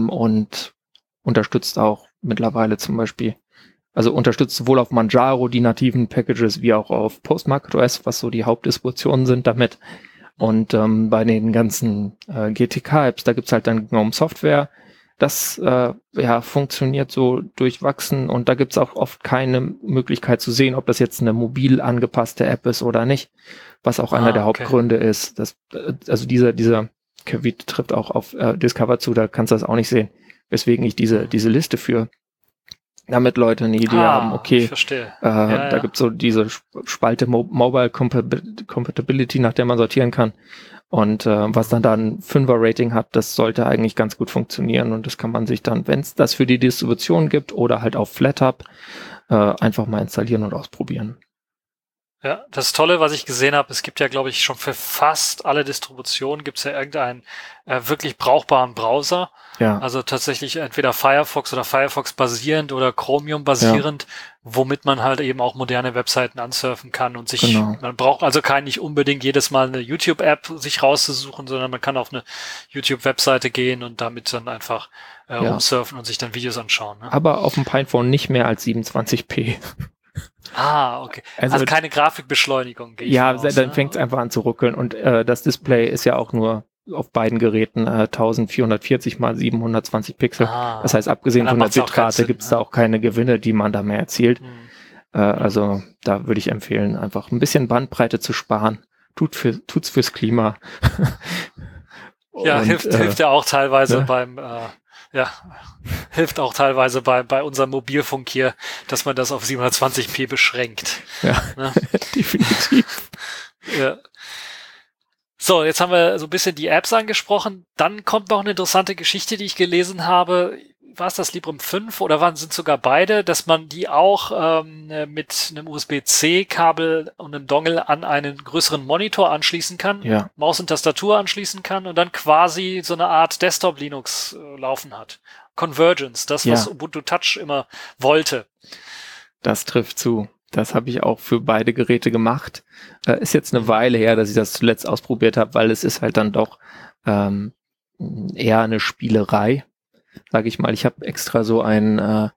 und unterstützt auch mittlerweile zum Beispiel, also unterstützt sowohl auf Manjaro die nativen Packages wie auch auf Postmarket OS, was so die Hauptdistributionen sind damit. Und bei den ganzen GTK-Apps, da gibt's halt dann GNOME Software. Das funktioniert so durchwachsen und da gibt's auch oft keine Möglichkeit zu sehen, ob das jetzt eine mobil angepasste App ist oder nicht, was auch einer der Hauptgründe ist. Also dieser Caveat trifft auch auf Discover zu, da kannst du das auch nicht sehen, weswegen ich diese Liste führe. Damit Leute eine Idee haben, okay, ich verstehe. Da gibt's so diese Spalte Mobile Compatibility, nach der man sortieren kann. Und was dann da ein 5er-Rating hat, das sollte eigentlich ganz gut funktionieren. Und das kann man sich dann, wenn es das für die Distribution gibt oder halt auf FlatHub, einfach mal installieren und ausprobieren. Ja, das Tolle, was ich gesehen habe, es gibt ja, glaube ich, schon für fast alle Distributionen gibt es ja irgendeinen wirklich brauchbaren Browser. Ja. Also tatsächlich entweder Firefox oder Firefox basierend oder Chromium basierend, womit man halt eben auch moderne Webseiten ansurfen kann und sich, man braucht also nicht unbedingt jedes Mal eine YouTube-App sich rauszusuchen, sondern man kann auf eine YouTube-Webseite gehen und damit dann einfach rumsurfen und sich dann Videos anschauen. Ne? Aber auf dem Pinephone nicht mehr als 27p. Okay. Also keine Grafikbeschleunigung. Dann fängt es einfach an zu ruckeln und das Display ist ja auch nur auf beiden Geräten 1440 mal 720 Pixel. Das heißt, abgesehen von der Bitrate gibt es da auch keine Gewinne, die man da mehr erzielt. Also da würde ich empfehlen, einfach ein bisschen Bandbreite zu sparen. Tut's fürs Klima. Ja, hilft ja auch teilweise hilft auch teilweise bei unserem Mobilfunk hier, dass man das auf 720p beschränkt. Ja, ne? Definitiv. Ja. So, jetzt haben wir so ein bisschen die Apps angesprochen. Dann kommt noch eine interessante Geschichte, die ich gelesen habe. War es das Librem 5 oder sind sogar beide, dass man die auch mit einem USB-C-Kabel und einem Dongle an einen größeren Monitor anschließen kann, Maus und Tastatur anschließen kann und dann quasi so eine Art Desktop-Linux laufen hat. Convergence, das, was Ubuntu Touch immer wollte. Das trifft zu. Das habe ich auch für beide Geräte gemacht. Ist jetzt eine Weile her, dass ich das zuletzt ausprobiert habe, weil es ist halt dann doch eher eine Spielerei, sage ich mal. Ich habe extra so ein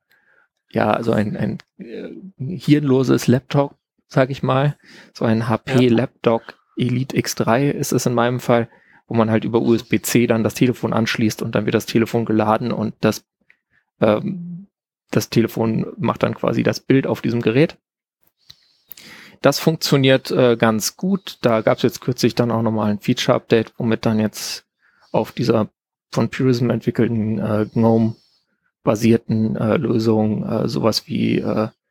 hirnloses Laptop, sage ich mal. So ein HP Laptop Elite X3 ist es in meinem Fall, wo man halt über USB-C dann das Telefon anschließt und dann wird das Telefon geladen und das Telefon macht dann quasi das Bild auf diesem Gerät. Das funktioniert ganz gut. Da gab es jetzt kürzlich dann auch nochmal ein Feature-Update, womit dann jetzt auf dieser von Purism entwickelten GNOME-basierten Lösung sowas wie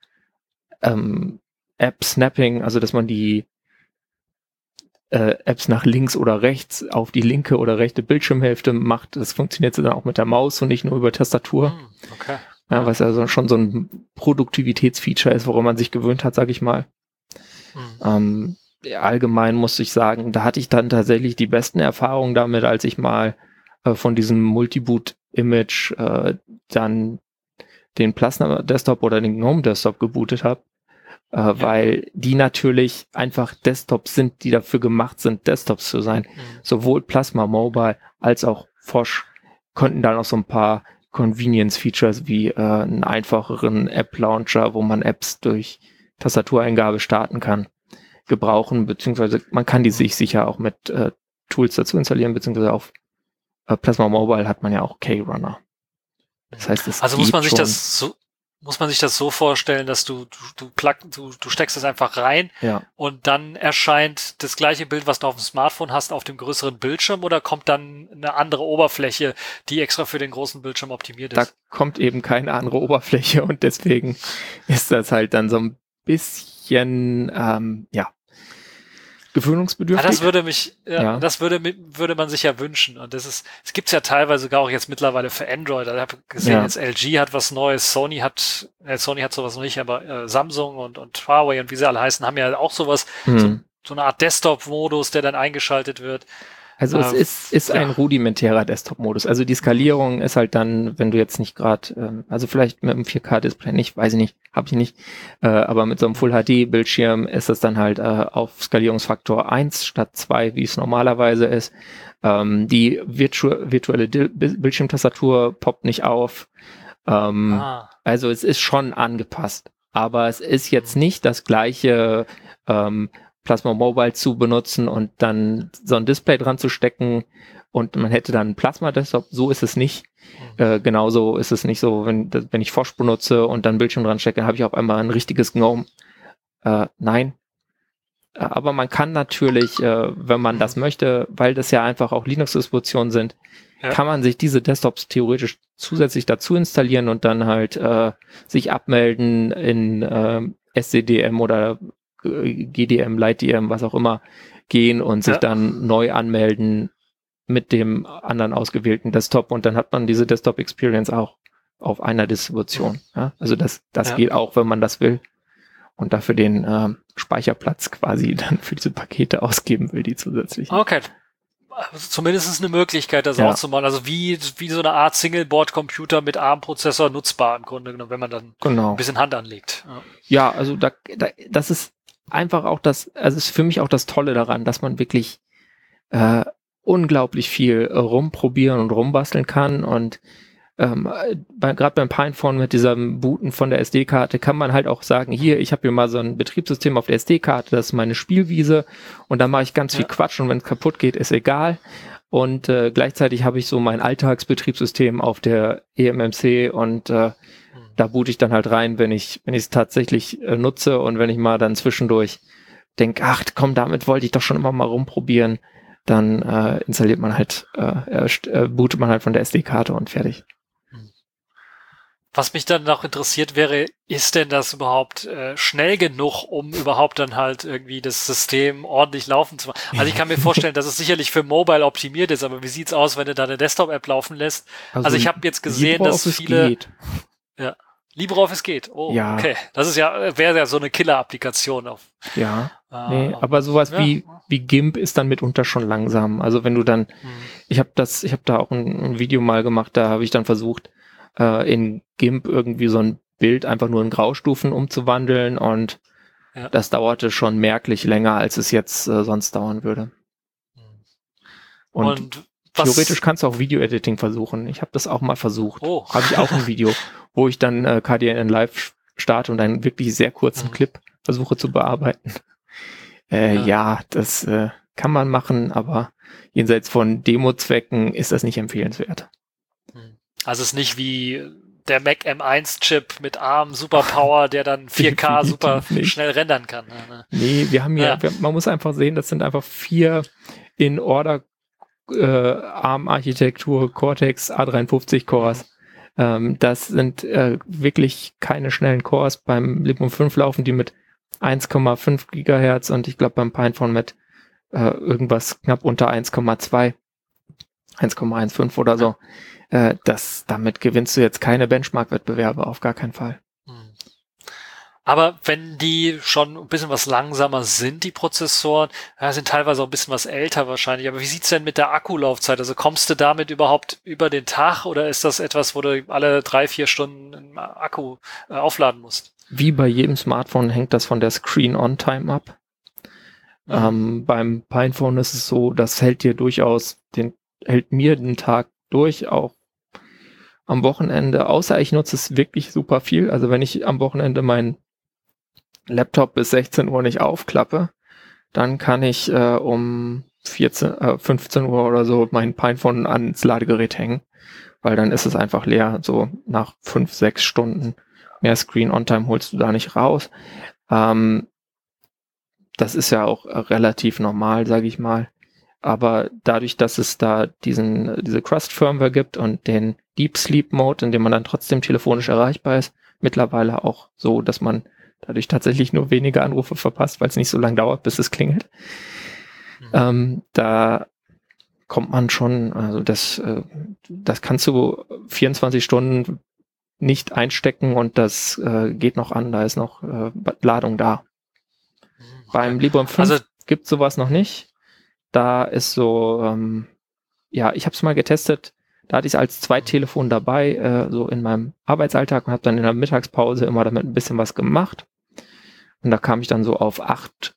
App-Snapping, also dass man die Apps nach links oder rechts auf die linke oder rechte Bildschirmhälfte macht. Das funktioniert dann auch mit der Maus und nicht nur über Tastatur. Okay. Ja, was also schon so ein Produktivitätsfeature ist, woran man sich gewöhnt hat, sage ich mal. allgemein muss ich sagen, da hatte ich dann tatsächlich die besten Erfahrungen damit, als ich mal von diesem Multiboot-Image dann den Plasma Desktop oder den GNOME Desktop gebootet habe, weil die natürlich einfach Desktops sind, die dafür gemacht sind, Desktops zu sein. Sowohl Plasma Mobile als auch Phosh konnten dann auch so ein paar Convenience-Features wie einen einfacheren App-Launcher, wo man Apps durch Tastatureingabe starten kann, gebrauchen, beziehungsweise man kann die sich sicher auch mit Tools dazu installieren, beziehungsweise auf Plasma Mobile hat man ja auch K-Runner. Das heißt, es also geht muss man sich schon. das so vorstellen, dass du steckst es einfach rein und dann erscheint das gleiche Bild, was du auf dem Smartphone hast, auf dem größeren Bildschirm, oder kommt dann eine andere Oberfläche, die extra für den großen Bildschirm optimiert ist? Da kommt eben keine andere Oberfläche und deswegen ist das halt dann so ein bisschen, gewöhnungsbedürftig. Das würde man sich ja wünschen. Und es gibt's ja teilweise sogar auch jetzt mittlerweile für Android. Ich habe gesehen, jetzt LG hat was Neues, Sony hat sowas noch nicht, aber Samsung und Huawei und wie sie alle heißen, haben ja auch sowas, so eine Art Desktop-Modus, der dann eingeschaltet wird. Also es ist ein rudimentärer Desktop-Modus. Also die Skalierung ist halt dann, wenn du jetzt nicht gerade, also vielleicht mit einem 4K-Display nicht, weiß ich nicht, habe ich nicht, aber mit so einem Full-HD-Bildschirm ist es dann halt auf Skalierungsfaktor 1 statt 2, wie es normalerweise ist. Die virtuelle Bildschirmtastatur poppt nicht auf. Also es ist schon angepasst, aber es ist jetzt nicht das gleiche Plasma Mobile zu benutzen und dann so ein Display dran zu stecken und man hätte dann einen Plasma Desktop. So ist es nicht. Genauso ist es nicht so, wenn ich Phosh benutze und dann Bildschirm dran stecke, habe ich auf einmal ein richtiges GNOME. Nein. Aber man kann natürlich, wenn man das möchte, weil das ja einfach auch Linux-Distributionen sind, kann man sich diese Desktops theoretisch zusätzlich dazu installieren und dann halt sich abmelden in SCDM oder GDM, LightDM, was auch immer, gehen und sich dann neu anmelden mit dem anderen ausgewählten Desktop und dann hat man diese Desktop-Experience auch auf einer Distribution. Ja? Also das geht auch, wenn man das will und dafür den Speicherplatz quasi dann für diese Pakete ausgeben will, die zusätzlich. Okay. Also zumindest eine Möglichkeit, das auch zu machen. Also wie so eine Art Single-Board-Computer mit ARM-Prozessor nutzbar im Grunde genommen, wenn man dann ein bisschen Hand anlegt. Ja, also das ist einfach auch ist für mich auch das Tolle daran, dass man wirklich unglaublich viel rumprobieren und rumbasteln kann und gerade beim Pinephone mit diesem Booten von der SD-Karte kann man halt auch sagen, hier, ich habe hier mal so ein Betriebssystem auf der SD-Karte, das ist meine Spielwiese und da mache ich ganz viel Quatsch und wenn es kaputt geht, ist egal. Und gleichzeitig habe ich so mein Alltagsbetriebssystem auf der eMMC und da boote ich dann halt rein, wenn ich es tatsächlich nutze und wenn ich mal dann zwischendurch denke, ach komm, damit wollte ich doch schon immer mal rumprobieren, dann installiert man halt, bootet man halt von der SD-Karte und fertig. Was mich dann noch interessiert wäre, ist denn das überhaupt schnell genug, um überhaupt dann halt irgendwie das System ordentlich laufen zu machen? Also ich kann mir vorstellen, dass es sicherlich für Mobile optimiert ist, aber wie sieht's aus, wenn du da eine Desktop-App laufen lässt? Also ich habe jetzt gesehen, dass viele... Geht. Ja, LibreOffice geht. Oh, ja. Okay. Das ist wäre ja so eine Killer-Applikation auf. Ja. Nee, aber sowas wie GIMP ist dann mitunter schon langsam. Also wenn du dann, ich habe da auch ein Video mal gemacht, da habe ich dann versucht, in GIMP irgendwie so ein Bild einfach nur in Graustufen umzuwandeln und das dauerte schon merklich länger, als es jetzt sonst dauern würde. Und theoretisch kannst du auch Video-Editing versuchen. Ich habe das auch mal versucht. Habe ich auch ein Video, wo ich dann KDN Live starte und einen wirklich sehr kurzen Clip versuche zu bearbeiten. Ja, das kann man machen, aber jenseits von Demo-Zwecken ist das nicht empfehlenswert. Also es ist nicht wie der Mac M1-Chip mit ARM Superpower, der dann 4K super schnell rendern kann. Nee, wir haben man muss einfach sehen, das sind einfach 4 in Order ARM-Architektur Cortex A53 Cores. Das sind wirklich keine schnellen Cores. Beim Librem 5 laufen die mit 1,5 Gigahertz und ich glaube beim Pinephone mit irgendwas knapp unter 1,2, 1,15 oder so. Damit gewinnst du jetzt keine Benchmark-Wettbewerbe, auf gar keinen Fall. Aber wenn die schon ein bisschen was langsamer sind, die Prozessoren, ja, sind teilweise auch ein bisschen was älter wahrscheinlich. Aber wie sieht's denn mit der Akkulaufzeit? Also kommst du damit überhaupt über den Tag oder ist das etwas, wo du alle 3-4 Stunden einen Akku aufladen musst? Wie bei jedem Smartphone hängt das von der Screen-On-Time ab. Beim Pinephone ist es so, das hält mir den Tag durch, auch am Wochenende, außer ich nutze es wirklich super viel. Also wenn ich am Wochenende meinen Laptop bis 16 Uhr nicht aufklappe, dann kann ich um 15 Uhr oder so mein Pinephone ans Ladegerät hängen, weil dann ist es einfach leer. So nach 5-6 Stunden mehr Screen-On-Time holst du da nicht raus. Das ist ja auch relativ normal, sage ich mal. Aber dadurch, dass es da diese Crust-Firmware gibt und den Deep Sleep Mode, in dem man dann trotzdem telefonisch erreichbar ist, mittlerweile auch so, dass man dadurch tatsächlich nur wenige Anrufe verpasst, weil es nicht so lange dauert, bis es klingelt. Da kommt man schon, also das kannst du 24 Stunden nicht einstecken und das geht noch an, da ist noch Ladung da. Beim Librem 5 gibt es sowas noch nicht. Da ist so, ich habe es mal getestet, da hatte ich es als Zweittelefon dabei, so in meinem Arbeitsalltag und habe dann in der Mittagspause immer damit ein bisschen was gemacht. Und da kam ich dann so auf 8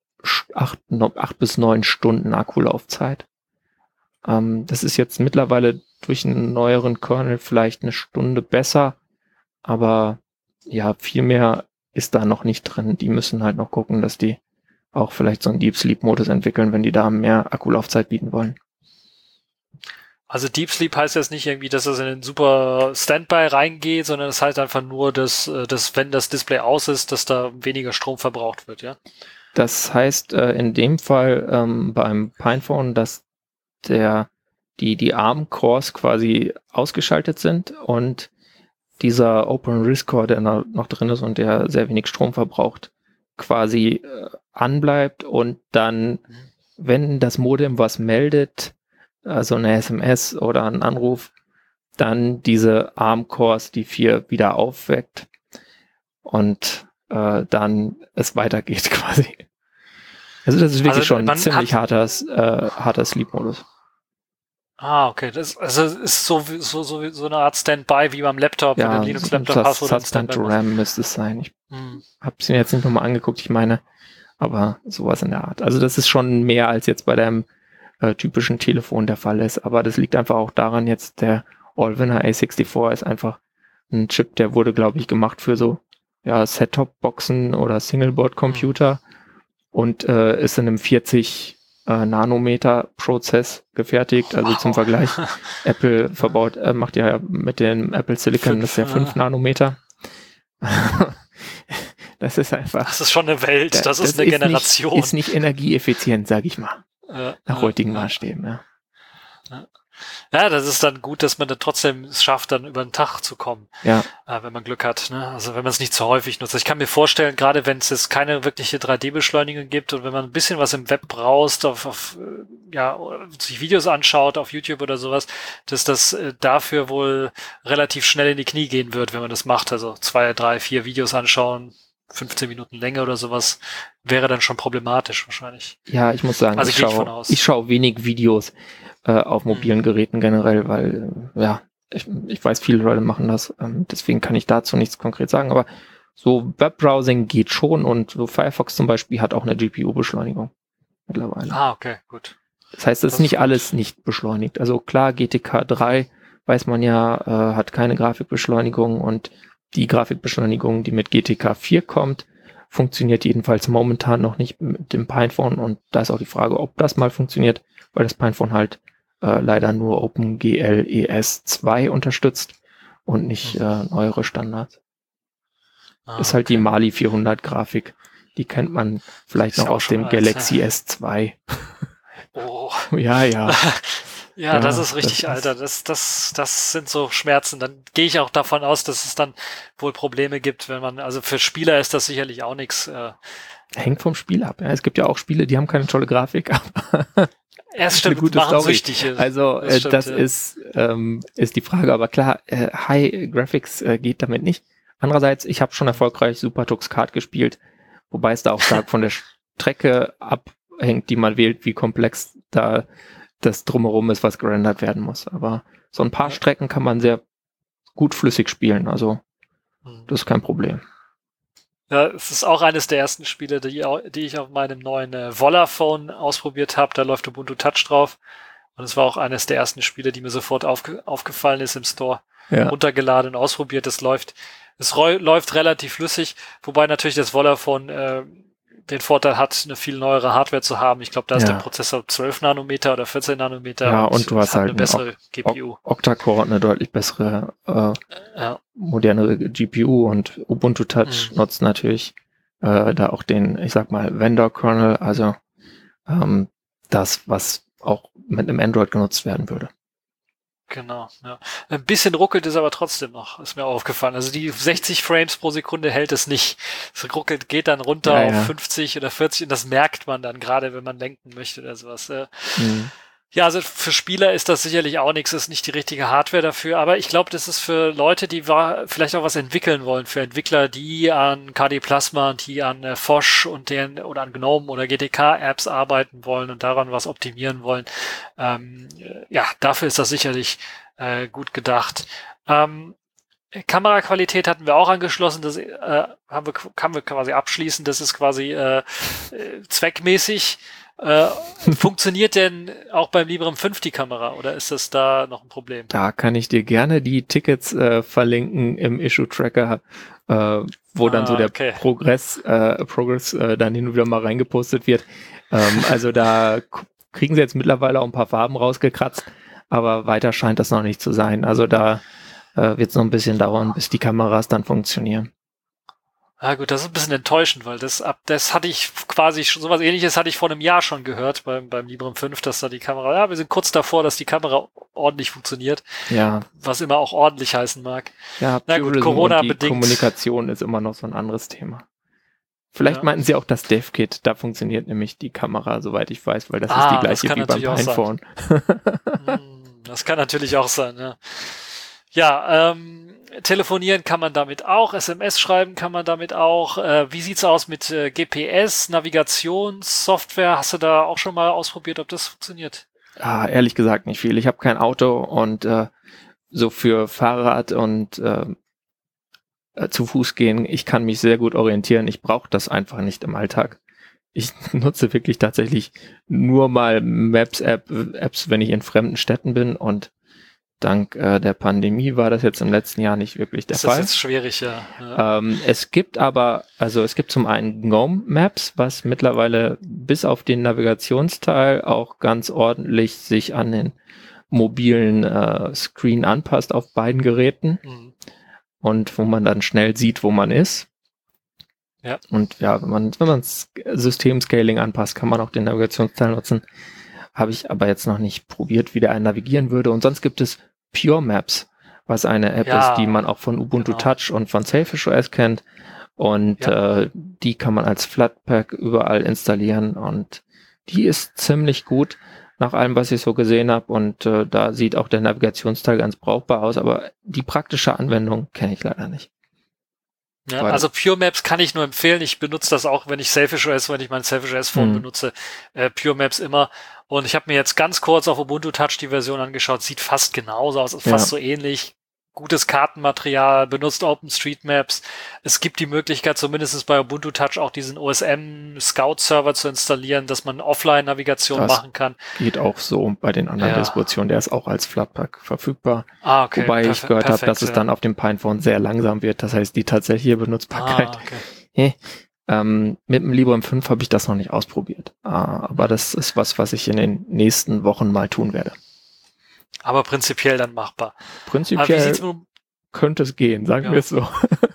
bis 9 Stunden Akkulaufzeit. Das ist jetzt mittlerweile durch einen neueren Kernel vielleicht eine Stunde besser, aber ja, viel mehr ist da noch nicht drin. Die müssen halt noch gucken, dass die auch vielleicht so einen Deep Sleep Modus entwickeln, wenn die da mehr Akkulaufzeit bieten wollen. Also Deep Sleep heißt jetzt nicht irgendwie, dass das in den super Standby reingeht, sondern es heißt einfach nur, dass wenn das Display aus ist, dass da weniger Strom verbraucht wird, ja? Das heißt in dem Fall beim Pinephone, dass die ARM-Cores quasi ausgeschaltet sind und dieser Open RISC Core, der noch drin ist und der sehr wenig Strom verbraucht, quasi anbleibt und dann, wenn das Modem was meldet, also eine SMS oder einen Anruf, dann diese ARM-Cores, die 4 wieder aufweckt und dann es weitergeht quasi. Also das ist wirklich schon ein ziemlich harter Sleep-Modus. Ah, okay. Das ist so eine Art Standby wie beim Laptop, ja, wenn du Linux-Laptop hast. Substand to RAM müsste es sein. Ich habe es mir jetzt nicht nochmal angeguckt, ich meine, aber sowas in der Art. Also das ist schon mehr als jetzt bei deinem typischen Telefon der Fall ist, aber das liegt einfach auch daran, jetzt der Allwinner A64 ist einfach ein Chip, der wurde, glaube ich, gemacht für so Set-Top-Boxen oder Singleboard-Computer und ist in einem 40 Nanometer-Prozess gefertigt, also zum Vergleich, Apple macht ja mit dem Apple Silicon, das ist ja 5 Nanometer. Das ist einfach... Das ist schon eine Welt, das ist eine Generation. Ist nicht energieeffizient, sag ich mal. Nach heutigen Maßstäben, ja. Ja, das ist dann gut, dass man dann trotzdem es schafft, dann über den Tag zu kommen. Ja. Wenn man Glück hat, ne? Also wenn man es nicht zu häufig nutzt. Ich kann mir vorstellen, gerade wenn es jetzt keine wirkliche 3D-Beschleunigung gibt und wenn man ein bisschen was im Web browst, sich Videos anschaut auf YouTube oder sowas, dass das dafür wohl relativ schnell in die Knie gehen wird, wenn man das macht. Also 2, 3, 4 Videos anschauen, 15 Minuten Länge oder sowas, wäre dann schon problematisch wahrscheinlich. Ja, ich muss sagen, also ich schaue wenig Videos auf mobilen Geräten generell, weil ich weiß, viele Leute machen das, deswegen kann ich dazu nichts konkret sagen, aber so Webbrowsing geht schon und so Firefox zum Beispiel hat auch eine GPU-Beschleunigung mittlerweile. Ah, okay, gut. Das heißt, es ist nicht alles nicht beschleunigt. Also klar, GTK 3 weiß man ja, hat keine Grafikbeschleunigung und die Grafikbeschleunigung, die mit GTK 4 kommt, funktioniert jedenfalls momentan noch nicht mit dem Pinephone und da ist auch die Frage, ob das mal funktioniert, weil das Pinephone halt leider nur OpenGL ES2 unterstützt und nicht neuere Standards. Ist halt die Mali 400 Grafik. Die kennt man vielleicht noch aus dem Galaxy S2. Oh. Ja. Ja, das ist richtig, Alter. Das sind so Schmerzen. Dann gehe ich auch davon aus, dass es dann wohl Probleme gibt, also für Spieler ist das sicherlich auch nichts. Hängt vom Spiel ab. Ja. Es gibt ja auch Spiele, die haben keine tolle Grafik, aber es stimmt, eine gute Story. Süchtig. Also das ist die Frage, aber klar, High Graphics geht damit nicht. Andererseits, ich habe schon erfolgreich Super-Tux Kart gespielt, wobei es da auch stark von der Strecke abhängt, die man wählt, wie komplex da das Drumherum ist, was gerendert werden muss. Aber so ein paar Strecken kann man sehr gut flüssig spielen, also das ist kein Problem. Ja, es ist auch eines der ersten Spiele, die ich auf meinem neuen Vollaphone ausprobiert habe. Da läuft Ubuntu Touch drauf. Und es war auch eines der ersten Spiele, die mir sofort aufgefallen ist im Store. Ja. Runtergeladen und ausprobiert. Es läuft relativ flüssig, wobei natürlich das Vollaphone den Vorteil hat, eine viel neuere Hardware zu haben. Ich glaube, da ist der Prozessor 12 Nanometer oder 14 Nanometer. Ja, und du hast halt eine bessere GPU. Octa-Core und eine deutlich bessere, modernere GPU, und Ubuntu Touch nutzt natürlich da auch den, ich sag mal, Vendor-Kernel, also das, was auch mit einem Android genutzt werden würde. Genau, ja. Ein bisschen ruckelt es aber trotzdem noch, ist mir aufgefallen. Also die 60 Frames pro Sekunde hält es nicht. Es ruckelt, geht dann runter auf 50 oder 40 und das merkt man dann, gerade wenn man lenken möchte oder sowas. Ja, also für Spieler ist das sicherlich auch nichts, ist nicht die richtige Hardware dafür, aber ich glaube, das ist für Leute, die vielleicht auch was entwickeln wollen, für Entwickler, die an KD Plasma und die an Phosh und oder an GNOME oder GTK-Apps arbeiten wollen und daran was optimieren wollen. Ja, dafür ist das sicherlich gut gedacht. Kameraqualität hatten wir auch angeschlossen, das haben wir quasi abschließen, das ist quasi zweckmäßig. Funktioniert denn auch beim Librem 5 die Kamera oder ist das da noch ein Problem? Da kann ich dir gerne die Tickets verlinken im Issue-Tracker, wo dann so der Progress dann hin und wieder mal reingepostet wird. Also da kriegen sie jetzt mittlerweile auch ein paar Farben rausgekratzt, aber weiter scheint das noch nicht zu sein. Also da wird es noch ein bisschen dauern, bis die Kameras dann funktionieren. Ja gut, das ist ein bisschen enttäuschend, weil das hatte ich quasi schon, sowas Ähnliches hatte ich vor einem Jahr schon gehört beim Librem 5, dass da die Kamera, wir sind kurz davor, dass die Kamera ordentlich funktioniert. Ja. Was immer auch ordentlich heißen mag. Ja, na gut, Corona-bedingt. Die Kommunikation ist immer noch so ein anderes Thema. Vielleicht meinten sie auch das DevKit, da funktioniert nämlich die Kamera, soweit ich weiß, weil das ist die gleiche wie beim Pinephone. Das kann natürlich auch sein, ja. Ja, telefonieren kann man damit auch, SMS schreiben kann man damit auch. Wie sieht's aus mit GPS, Navigationssoftware? Hast du da auch schon mal ausprobiert, ob das funktioniert? Ehrlich gesagt nicht viel. Ich habe kein Auto und so für Fahrrad und zu Fuß gehen, ich kann mich sehr gut orientieren. Ich brauche das einfach nicht im Alltag. Ich nutze wirklich tatsächlich nur mal Maps-Apps, wenn ich in fremden Städten bin, und dank der Pandemie war das jetzt im letzten Jahr nicht wirklich der Fall. Das ist jetzt schwierig, ja. Es gibt zum einen GNOME Maps, was mittlerweile bis auf den Navigationsteil auch ganz ordentlich sich an den mobilen Screen anpasst auf beiden Geräten und wo man dann schnell sieht, wo man ist. Ja. Und ja, wenn man System-Scaling anpasst, kann man auch den Navigationsteil nutzen. Habe ich aber jetzt noch nicht probiert, wie der einen navigieren würde. Und sonst gibt es Pure Maps, was eine App ist, die man auch von Ubuntu Touch und von Selfish OS kennt. Und die kann man als Flatpak überall installieren. Und die ist ziemlich gut, nach allem, was ich so gesehen habe. Und da sieht auch der Navigationsteil ganz brauchbar aus. Aber die praktische Anwendung kenne ich leider nicht. Ja, also Pure Maps kann ich nur empfehlen. Ich benutze das auch, wenn ich Selfish OS, wenn ich mein Selfish OS Phone benutze, Pure Maps immer. Und ich habe mir jetzt ganz kurz auf Ubuntu Touch die Version angeschaut. Sieht fast genauso aus, ist fast so ähnlich. Gutes Kartenmaterial, benutzt OpenStreetMaps. Es gibt die Möglichkeit, zumindest bei Ubuntu Touch auch diesen OSM Scout Server zu installieren, dass man Offline-Navigation machen kann. Geht auch so bei den anderen Distributionen. Der ist auch als Flatpak verfügbar. Okay. Wobei ich gehört habe, dass es dann auf dem Pinephone sehr langsam wird. Das heißt, die tatsächliche Benutzbarkeit. Mit dem Librem 5 habe ich das noch nicht ausprobiert. Aber das ist was ich in den nächsten Wochen mal tun werde. Aber prinzipiell dann machbar. Prinzipiell könnte es gehen, sagen wir es so.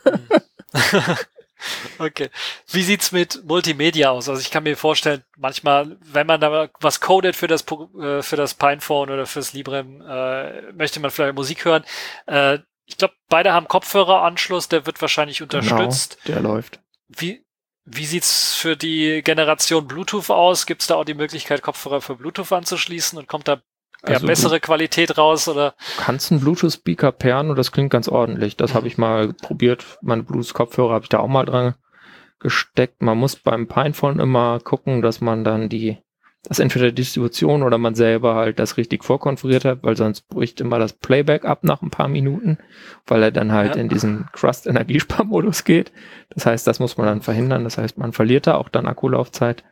Okay. Wie sieht's mit Multimedia aus? Also ich kann mir vorstellen, manchmal, wenn man da was codet für das Pinephone oder fürs Librem, möchte man vielleicht Musik hören. Ich glaube, beide haben Kopfhöreranschluss, der wird wahrscheinlich unterstützt. Genau, der läuft. Wie sieht's für die Generation Bluetooth aus? Gibt's da auch die Möglichkeit, Kopfhörer für Bluetooth anzuschließen und kommt da Also bessere Qualität raus, oder? Du kannst einen Bluetooth-Speaker pairen und das klingt ganz ordentlich. Das habe ich mal probiert. Meine Bluetooth-Kopfhörer habe ich da auch mal dran gesteckt. Man muss beim Pinephone immer gucken, dass man dann das entweder die Distribution oder man selber halt das richtig vorkonfiguriert hat, weil sonst bricht immer das Playback ab nach ein paar Minuten, weil er dann halt in diesen Crust-Energiesparmodus geht. Das heißt, das muss man dann verhindern. Das heißt, man verliert da auch dann Akkulaufzeit.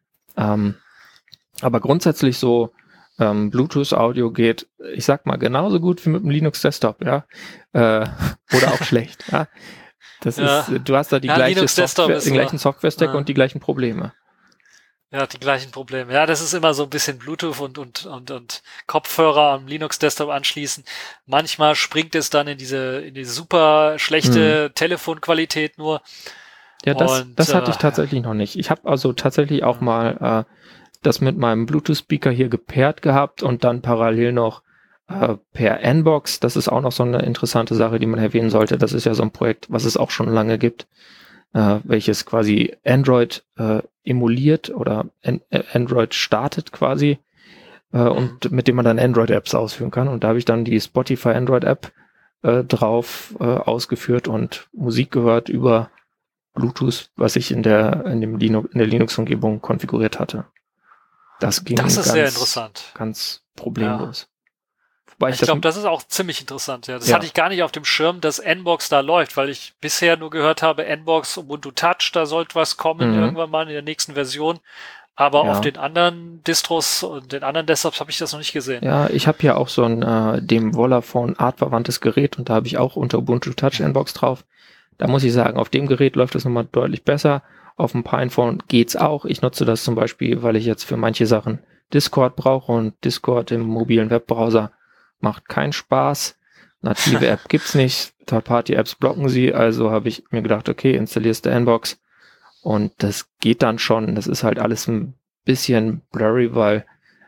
Aber grundsätzlich so Bluetooth-Audio geht, ich sag mal, genauso gut wie mit dem Linux-Desktop, ja. Oder auch schlecht, ja. Das ist, du hast da die gleiche Software, den gleichen Software-Stack und die gleichen Probleme. Ja, die gleichen Probleme. Ja, das ist immer so ein bisschen Bluetooth und Kopfhörer am Linux-Desktop anschließen. Manchmal springt es dann in diese super schlechte Telefonqualität nur. Ja, das hatte ich tatsächlich noch nicht. Ich habe also tatsächlich auch mal das mit meinem Bluetooth-Speaker hier gepaart gehabt und dann parallel noch per Nbox. Das ist auch noch so eine interessante Sache, die man erwähnen sollte. Das ist ja so ein Projekt, was es auch schon lange gibt, welches quasi Android emuliert oder Android startet quasi und mit dem man dann Android-Apps ausführen kann. Und da habe ich dann die Spotify Android-App drauf ausgeführt und Musik gehört über Bluetooth, was ich in der Linux-Umgebung konfiguriert hatte. Das ging sehr interessant. Ganz problemlos. Ja. Wobei ich glaube, das ist auch ziemlich interessant. Ja, das hatte ich gar nicht auf dem Schirm, dass Nbox da läuft, weil ich bisher nur gehört habe, Nbox, Ubuntu Touch, da sollte was kommen irgendwann mal in der nächsten Version. Aber auf den anderen Distros und den anderen Desktops habe ich das noch nicht gesehen. Ja, ich habe ja auch so ein dem Volaphone artverwandtes Gerät und da habe ich auch unter Ubuntu Touch Nbox drauf. Da muss ich sagen, auf dem Gerät läuft es nochmal deutlich besser. Auf dem Pinephone geht's auch. Ich nutze das zum Beispiel, weil ich jetzt für manche Sachen Discord brauche und Discord im mobilen Webbrowser macht keinen Spaß. Native App gibt's nicht. Third-Party-Apps blocken sie. Also habe ich mir gedacht, okay, installierst du Nbox. Und das geht dann schon. Das ist halt alles ein bisschen blurry, weil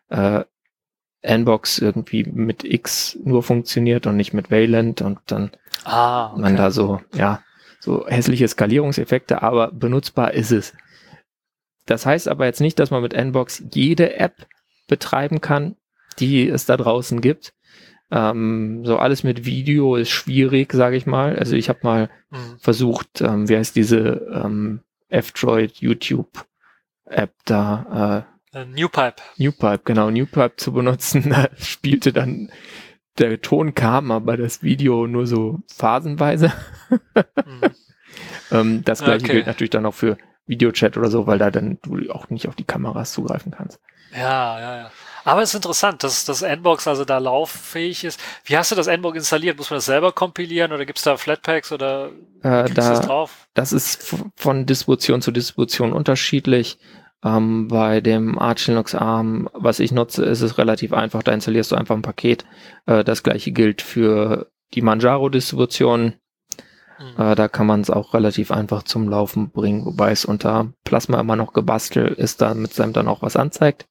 Nbox irgendwie mit X nur funktioniert und nicht mit Wayland und dann man da so hässliche Skalierungseffekte, aber benutzbar ist es. Das heißt aber jetzt nicht, dass man mit Nbox jede App betreiben kann, die es da draußen gibt. So alles mit Video ist schwierig, sage ich mal. Also ich habe mal versucht, wie heißt diese F-Droid YouTube App da? NewPipe, genau, NewPipe zu benutzen. Da spielte dann, der Ton kam, aber das Video nur so phasenweise. Das gleiche gilt natürlich dann auch für Videochat oder so, weil da dann du auch nicht auf die Kameras zugreifen kannst. Ja. Aber es ist interessant, dass das Nbox also da lauffähig ist. Wie hast du das Nbox installiert? Muss man das selber kompilieren oder gibt es da Flatpaks oder gibt's das drauf? Das ist von Distribution zu Distribution unterschiedlich. Bei dem Arch Linux ARM, was ich nutze, ist es relativ einfach. Da installierst du einfach ein Paket. Das gleiche gilt für die Manjaro-Distribution. Da kann man es auch relativ einfach zum Laufen bringen, wobei es unter Plasma immer noch gebastelt ist, damit es einem dann auch was anzeigt.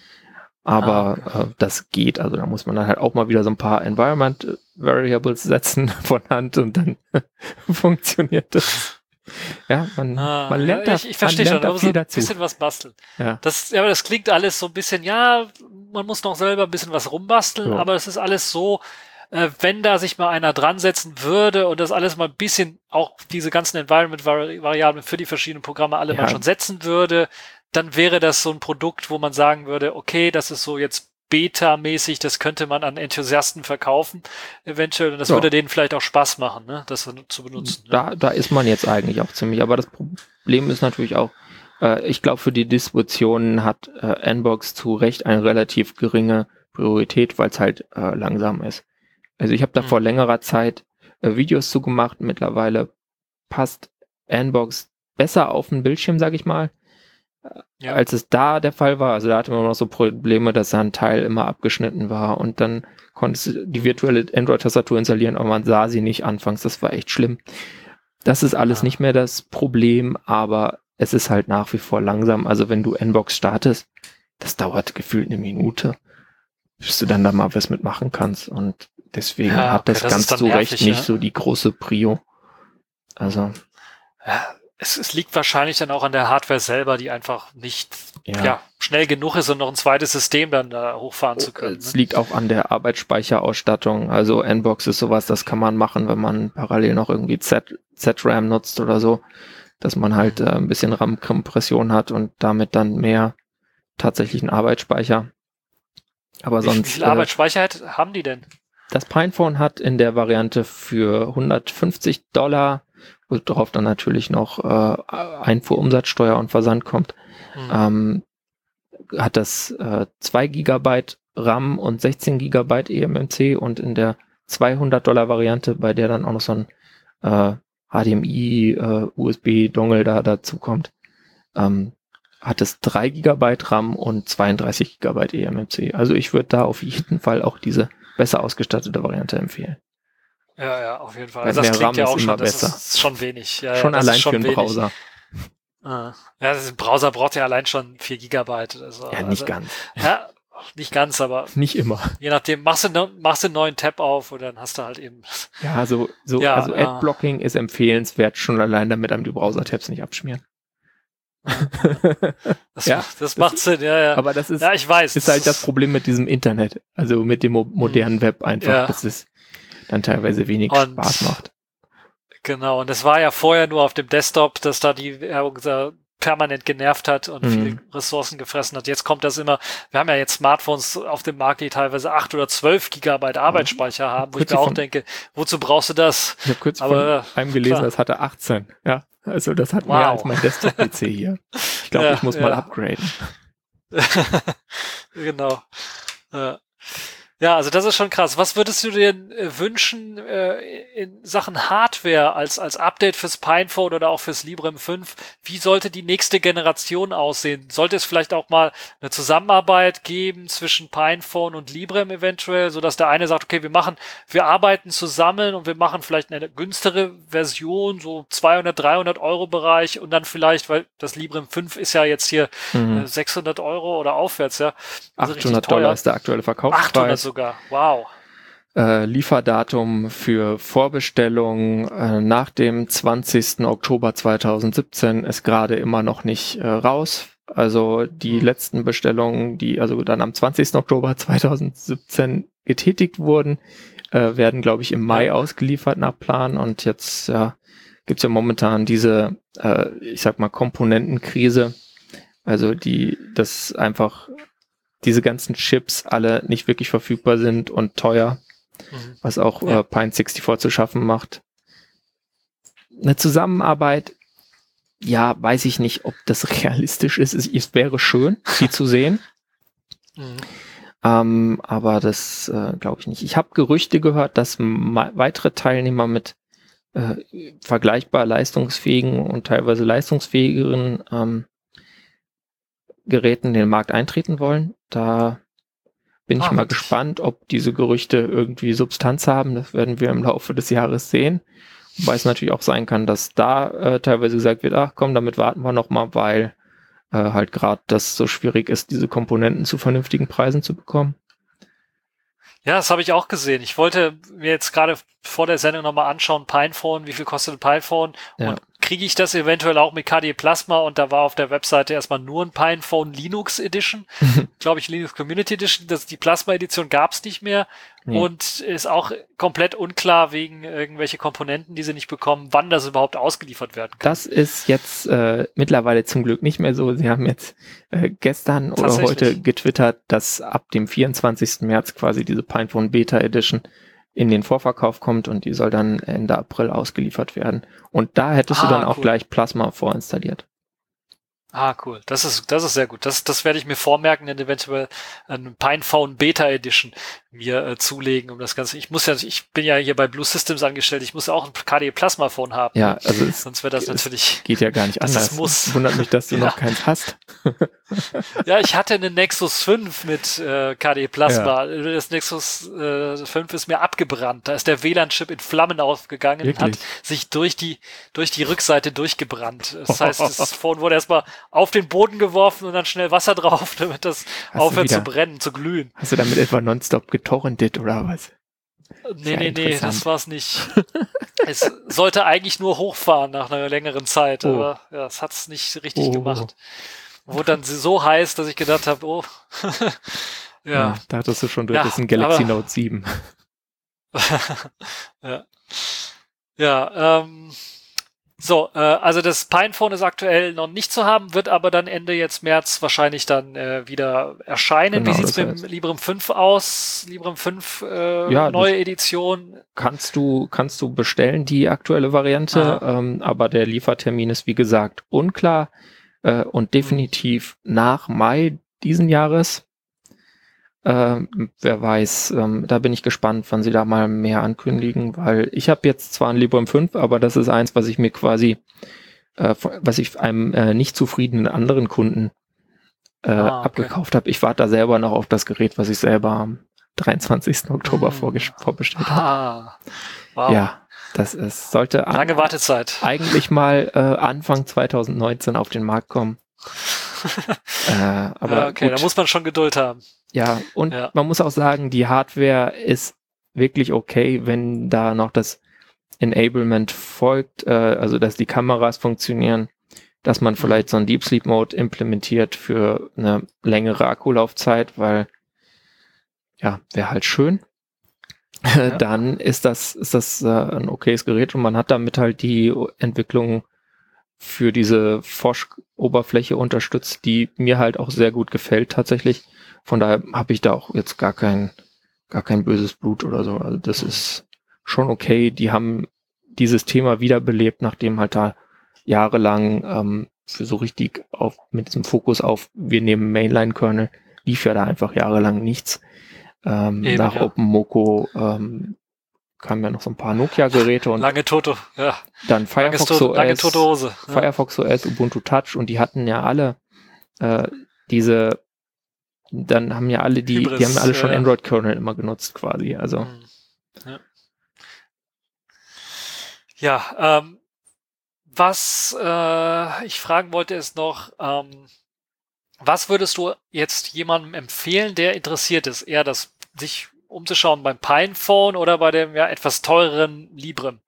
Aber das geht. Also da muss man dann halt auch mal wieder so ein paar Environment Variables setzen von Hand und dann funktioniert das. Ja, man lernt da, ich verstehe schon, da muss ein bisschen was basteln. Ja. Aber das klingt alles so ein bisschen, man muss noch selber ein bisschen was rumbasteln, aber es ist alles so, wenn da sich mal einer dran setzen würde und das alles mal ein bisschen, auch diese ganzen Environment-Variablen für die verschiedenen Programme alle mal schon setzen würde, dann wäre das so ein Produkt, wo man sagen würde, okay, das ist so jetzt Beta-mäßig, das könnte man an Enthusiasten verkaufen, eventuell, und das würde denen vielleicht auch Spaß machen, ne, das zu benutzen. Da ist man jetzt eigentlich auch ziemlich, aber das Problem ist natürlich auch, ich glaube, für die Distributionen hat Nbox zu Recht eine relativ geringe Priorität, weil es halt langsam ist. Also ich habe da vor längerer Zeit Videos zugemacht, mittlerweile passt Nbox besser auf den Bildschirm, sage ich mal, als es da der Fall war. Also da hatte man noch so Probleme, dass da ein Teil immer abgeschnitten war und dann konntest du die virtuelle Android-Tastatur installieren, aber man sah sie nicht anfangs. Das war echt schlimm. Das ist alles nicht mehr das Problem, aber es ist halt nach wie vor langsam. Also wenn du Nbox startest, das dauert gefühlt eine Minute, bis du dann da mal was mitmachen kannst, und deswegen hat das ganz so recht nicht so die große Prio. Also Es liegt wahrscheinlich dann auch an der Hardware selber, die einfach nicht schnell genug ist, um noch ein zweites System dann da hochfahren zu können. Es liegt auch an der Arbeitsspeicherausstattung. Also NBox ist sowas, das kann man machen, wenn man parallel noch irgendwie Z-RAM nutzt oder so, dass man halt ein bisschen RAM-Kompression hat und damit dann mehr tatsächlichen Arbeitsspeicher. Aber sonst. Wie viel Arbeitsspeicher haben die denn? Das Pinephone hat in der Variante für $150, worauf dann natürlich noch Einfuhrumsatzsteuer und Versand kommt, hat das 2 GB RAM und 16 GB eMMC, und in der $200 Variante, bei der dann auch noch so ein HDMI USB-Dongle dazu kommt, hat es 3 GB RAM und 32 GB eMMC. Also ich würde da auf jeden Fall auch diese besser ausgestattete Variante empfehlen. Ja, auf jeden Fall. Also das klingt ja auch schon, das ist schon wenig. Ja, schon allein für einen Browser. Ja, ein Browser braucht ja allein schon 4 Gigabyte. Also, nicht ganz. Ja, nicht ganz, aber nicht immer. Je nachdem, machst du einen neuen Tab auf und dann hast du halt eben. Ja, also Adblocking ist empfehlenswert, schon allein, damit einem die Browser-Tabs nicht abschmieren. Das macht Sinn, ja. Aber das ist, ich weiß, ist halt das Problem mit diesem Internet, also mit dem modernen Web einfach, dass es dann teilweise wenig Spaß macht. Genau, und es war ja vorher nur auf dem Desktop, dass da die Werbung permanent genervt hat und viele Ressourcen gefressen hat. Jetzt kommt das immer, wir haben ja jetzt Smartphones auf dem Markt, die teilweise 8 oder 12 Gigabyte Arbeitsspeicher haben, wo ich mir auch denke, wozu brauchst du das? Ich habe kurz von einem gelesen, das hatte 18, ja. Also das hat mehr als mein Desktop-PC hier. Ich glaube, ich muss mal upgraden. Genau. Ja, also das ist schon krass. Was würdest du dir wünschen in Sachen Hardware als Update fürs Pinephone oder auch fürs Librem 5? Wie sollte die nächste Generation aussehen? Sollte es vielleicht auch mal eine Zusammenarbeit geben zwischen Pinephone und Librem eventuell, sodass der eine sagt, okay, wir arbeiten zusammen und wir machen vielleicht eine günstigere Version, so 200, 300 Euro Bereich, und dann vielleicht, weil das Librem 5 ist ja jetzt hier 600 Euro oder aufwärts, ja. Also $800 ist der aktuelle Verkaufspreis. 800 sogar, wow. Lieferdatum für Vorbestellungen nach dem 20. Oktober 2017 ist gerade immer noch nicht raus. Also die letzten Bestellungen, die also dann am 20. Oktober 2017 getätigt wurden, werden, glaube ich, im Mai ausgeliefert nach Plan. Und jetzt gibt's ja momentan diese, ich sag mal, Komponentenkrise. Also das einfach diese ganzen Chips alle nicht wirklich verfügbar sind und teuer, was auch Pine64 zu schaffen macht. Eine Zusammenarbeit, weiß ich nicht, ob das realistisch ist. Es wäre schön, sie zu sehen. Aber das glaube ich nicht. Ich habe Gerüchte gehört, dass weitere Teilnehmer mit vergleichbar leistungsfähigen und teilweise leistungsfähigeren Geräten in den Markt eintreten wollen. Da bin ich mal gespannt, ob diese Gerüchte irgendwie Substanz haben. Das werden wir im Laufe des Jahres sehen. Wobei es natürlich auch sein kann, dass da teilweise gesagt wird, ach komm, damit warten wir noch mal, weil halt gerade das so schwierig ist, diese Komponenten zu vernünftigen Preisen zu bekommen. Ja, das habe ich auch gesehen. Ich wollte mir jetzt gerade vor der Sendung nochmal anschauen, Pinephone, wie viel kostet ein Pinephone? Ja. Und kriege ich das eventuell auch mit KDE Plasma? Und da war auf der Webseite erstmal nur ein Pinephone Linux Edition, glaube ich, Linux Community Edition. Die Plasma Edition gab es nicht mehr und ist auch komplett unklar wegen irgendwelche Komponenten, die sie nicht bekommen, wann das überhaupt ausgeliefert werden kann. Das ist jetzt mittlerweile zum Glück nicht mehr so. Sie haben jetzt gestern oder heute getwittert, dass ab dem 24. März quasi diese Pinephone Beta Edition in den Vorverkauf kommt und die soll dann Ende April ausgeliefert werden. Und da hättest du dann auch gleich Plasma vorinstalliert. Cool. Das ist sehr gut. Das werde ich mir vormerken, dann eventuell ein Pinephone Beta Edition mir zulegen, um das Ganze. Ich bin ja hier bei Blue Systems angestellt, ich muss ja auch ein KDE Plasma Phone haben. Ja, also sonst wäre das natürlich. Geht ja gar nicht anders. Das muss. Wundert mich, dass du noch keins hast. Ja, ich hatte einen Nexus 5 mit KDE Plasma. Ja. Das Nexus 5 ist mir abgebrannt. Da ist der WLAN-Chip in Flammen aufgegangen und hat sich durch die Rückseite durchgebrannt. Das heißt, das Phone wurde erstmal auf den Boden geworfen und dann schnell Wasser drauf, damit das aufhört zu brennen, zu glühen. Hast du damit etwa nonstop getorrentet oder was? Nee, das war's nicht. Es sollte eigentlich nur hochfahren nach einer längeren Zeit, Oh. aber ja, es hat es nicht richtig Oh. gemacht. Wurde dann so heiß, dass ich gedacht habe, oh, ja. Dachtest du schon, du Ja, hättest ein Galaxy aber- Note 7. Ja, also das Pinephone ist aktuell noch nicht zu haben, wird aber dann Ende jetzt März wahrscheinlich dann wieder erscheinen. Genau, Wie sieht's das mit heißt- dem Librem 5 aus? Librem 5 Ja, neue Edition. Kannst du bestellen, die aktuelle Variante, aber der Liefertermin ist wie gesagt unklar und definitiv nach Mai diesen Jahres. Wer weiß, da bin ich gespannt, wann sie da mal mehr ankündigen, weil ich habe jetzt zwar ein Librem 5, aber das ist eins, was ich mir quasi, was ich einem nicht zufriedenen anderen Kunden Okay. abgekauft habe. Ich warte da selber noch auf das Gerät, was ich selber am 23. Oktober vorbestellt habe. Ah, wow. Ja, sollte Lange Wartezeit. eigentlich mal Anfang 2019 auf den Markt kommen. Aber Ja, okay, gut. da muss man schon Geduld haben. Ja, und Ja. man muss auch sagen, die Hardware ist wirklich okay, wenn da noch das Enablement folgt, also dass die Kameras funktionieren, dass man vielleicht so einen Deep Sleep Mode implementiert für eine längere Akkulaufzeit, weil ja, wäre halt schön. Dann ist das ein okayes Gerät und man hat damit halt die Entwicklung für diese Phosh-Oberfläche unterstützt, die mir halt auch sehr gut gefällt tatsächlich. Von daher habe ich da auch jetzt gar kein böses Blut oder so. Also das ist schon okay. Die haben dieses Thema wiederbelebt, nachdem halt da jahrelang für so richtig mit diesem Fokus auf, wir nehmen Mainline-Kernel, lief ja da einfach jahrelang nichts. Nach ja. OpenMoko kamen ja noch so ein paar Nokia-Geräte und Lange Toto, ja. dann Firefox Lange OS, tote Hose. Ja. Firefox OS, Ubuntu Touch und die hatten ja alle dann haben ja alle die haben alle schon Android-Kernel immer genutzt quasi, also. Ja, was ich fragen wollte ist noch, was würdest du jetzt jemandem empfehlen, der interessiert ist, eher das sich umzuschauen beim Pinephone oder bei dem etwas teureren Librem?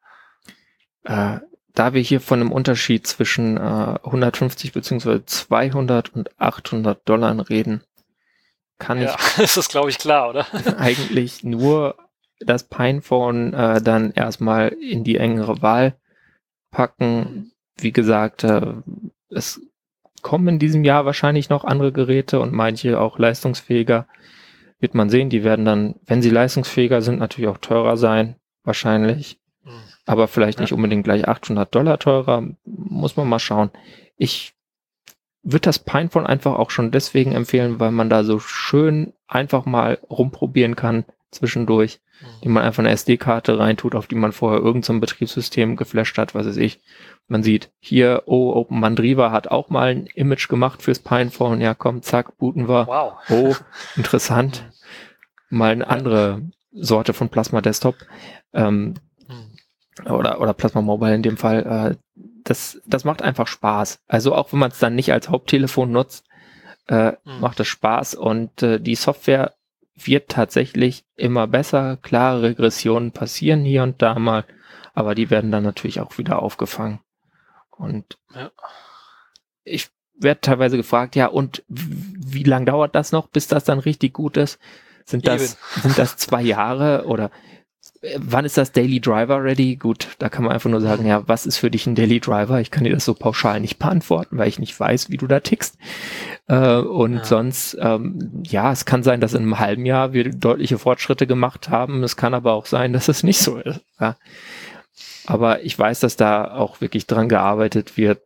Da wir hier von einem Unterschied zwischen 150 bzw. 200 und $800 reden, kann ich das ist, glaube ich, klar, oder? eigentlich nur das Pinephone dann erstmal in die engere Wahl packen. Wie gesagt, es kommen in diesem Jahr wahrscheinlich noch andere Geräte und manche auch leistungsfähiger. Wird man sehen, die werden dann, wenn sie leistungsfähiger sind, natürlich auch teurer sein, wahrscheinlich. Aber vielleicht nicht unbedingt gleich $800 teurer, muss man mal schauen. Ich würde das Pinephone einfach auch schon deswegen empfehlen, weil man da so schön einfach mal rumprobieren kann zwischendurch, die man einfach eine SD-Karte reintut, auf die man vorher irgend so ein Betriebssystem geflasht hat, was weiß ich. Man sieht hier, OpenMandriva hat auch mal ein Image gemacht fürs Pinephone. Ja, komm, zack, booten wir. Wow. Oh, interessant. Mal eine andere Sorte von Plasma Desktop. Oder Plasma Mobile in dem Fall. Das macht einfach Spaß. Also auch wenn man es dann nicht als Haupttelefon nutzt, macht es Spaß und die Software wird tatsächlich immer besser. Klar, Regressionen passieren hier und da mal, aber die werden dann natürlich auch wieder aufgefangen. Und ich werde teilweise gefragt, ja, und wie lang dauert das noch, bis das dann richtig gut ist? Sind das 2 Jahre oder wann ist das Daily Driver ready? Gut, da kann man einfach nur sagen, ja, was ist für dich ein Daily Driver? Ich kann dir das so pauschal nicht beantworten, weil ich nicht weiß, wie du da tickst. Sonst, es kann sein, dass in einem halben Jahr wir deutliche Fortschritte gemacht haben. Es kann aber auch sein, dass es nicht so ist. Ja. Aber ich weiß, dass da auch wirklich dran gearbeitet wird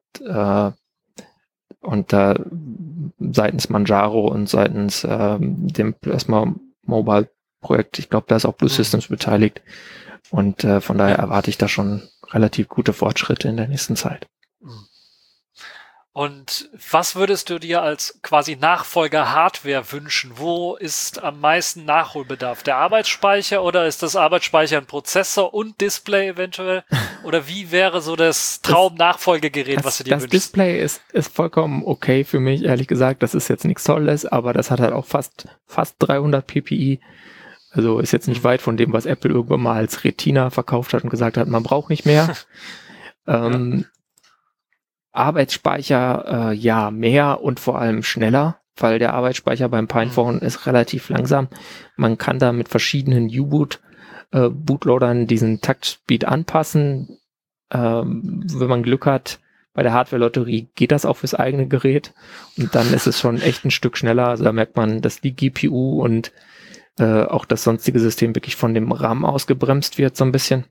und da seitens Manjaro und seitens dem Plasma Mobile Projekt, ich glaube, da ist auch Blue Systems beteiligt und von daher erwarte ich da schon relativ gute Fortschritte in der nächsten Zeit. Und was würdest du dir als quasi Nachfolger-Hardware wünschen? Wo ist am meisten Nachholbedarf? Der Arbeitsspeicher oder ist das Arbeitsspeicher ein Prozessor und Display eventuell? Oder wie wäre so das Traum-Nachfolgegerät, was du dir wünschst? Das Display ist vollkommen okay für mich, ehrlich gesagt. Das ist jetzt nichts Tolles, aber das hat halt auch fast 300 ppi. Also ist jetzt nicht weit von dem, was Apple irgendwann mal als Retina verkauft hat und gesagt hat, man braucht nicht mehr. Arbeitsspeicher, ja, mehr und vor allem schneller, weil der Arbeitsspeicher beim Pinephone ist relativ langsam. Man kann da mit verschiedenen U-Boot-Bootloadern diesen Taktspeed anpassen. Wenn man Glück hat, bei der Hardware-Lotterie geht das auch fürs eigene Gerät und dann ist es schon echt ein Stück schneller. Also da merkt man, dass die GPU und auch das sonstige System wirklich von dem RAM ausgebremst wird so ein bisschen.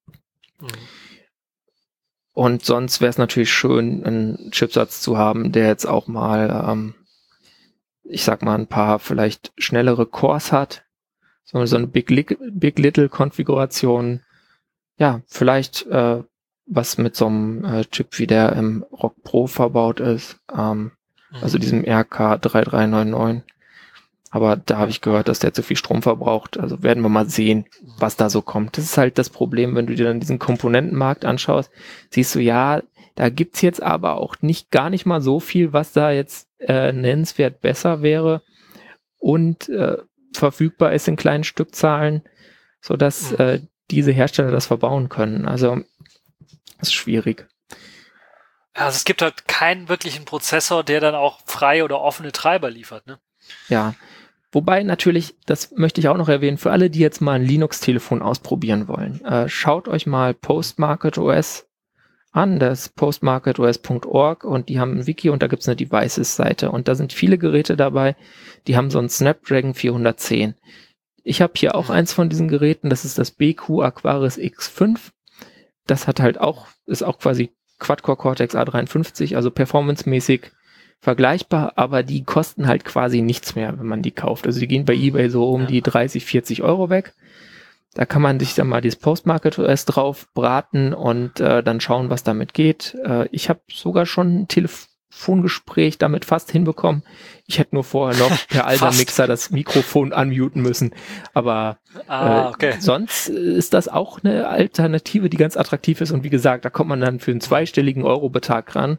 Und sonst wäre es natürlich schön, einen Chipsatz zu haben, der jetzt auch mal, ich sag mal, ein paar vielleicht schnellere Cores hat. So eine Big Little Konfiguration. Ja, vielleicht was mit so einem Chip wie der im Rock Pro verbaut ist. Also diesem RK3399. Aber da habe ich gehört, dass der zu viel Strom verbraucht. Also werden wir mal sehen, was da so kommt. Das ist halt das Problem, wenn du dir dann diesen Komponentenmarkt anschaust, siehst du, ja, da gibt's jetzt aber auch gar nicht mal so viel, was da jetzt nennenswert besser wäre und verfügbar ist in kleinen Stückzahlen, sodass diese Hersteller das verbauen können. Also das ist schwierig. Also es gibt halt keinen wirklichen Prozessor, der dann auch freie oder offene Treiber liefert, ne? Ja, wobei natürlich, das möchte ich auch noch erwähnen, für alle, die jetzt mal ein Linux-Telefon ausprobieren wollen, schaut euch mal PostMarketOS an, das postmarketos.org und die haben ein Wiki und da gibt's eine Devices-Seite und da sind viele Geräte dabei, die haben so einen Snapdragon 410. Ich habe hier auch eins von diesen Geräten, das ist das BQ Aquaris X5. Das hat halt auch, ist auch quasi Quad-Core Cortex A53, also performancemäßig vergleichbar, aber die kosten halt quasi nichts mehr, wenn man die kauft. Also die gehen bei eBay so um die 30, 40 Euro weg. Da kann man sich dann mal dieses PostMarketOS drauf braten und dann schauen, was damit geht. Ich habe sogar schon ein Telefongespräch damit fast hinbekommen. Ich hätte nur vorher noch per alter Mixer das Mikrofon unmuten müssen. Aber sonst ist das auch eine Alternative, die ganz attraktiv ist. Und wie gesagt, da kommt man dann für einen zweistelligen Euro-Betrag ran.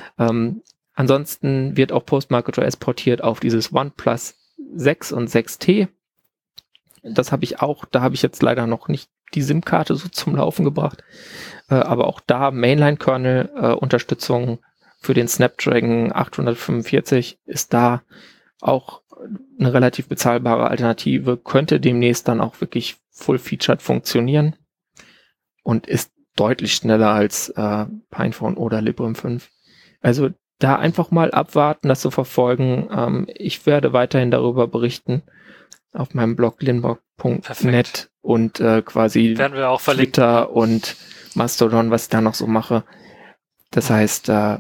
Ansonsten wird auch PostMarketOS portiert auf dieses OnePlus 6 und 6T. Das habe ich auch, da habe ich jetzt leider noch nicht die SIM-Karte so zum Laufen gebracht. Aber auch da Mainline-Kernel-Unterstützung für den Snapdragon 845 ist da auch eine relativ bezahlbare Alternative, könnte demnächst dann auch wirklich full-featured funktionieren und ist deutlich schneller als Pinephone oder Librem 5. Also da einfach mal abwarten, das zu verfolgen. Ich werde weiterhin darüber berichten auf meinem Blog linbock.net und quasi werden wir auch Twitter und Mastodon, was ich da noch so mache. Das heißt, da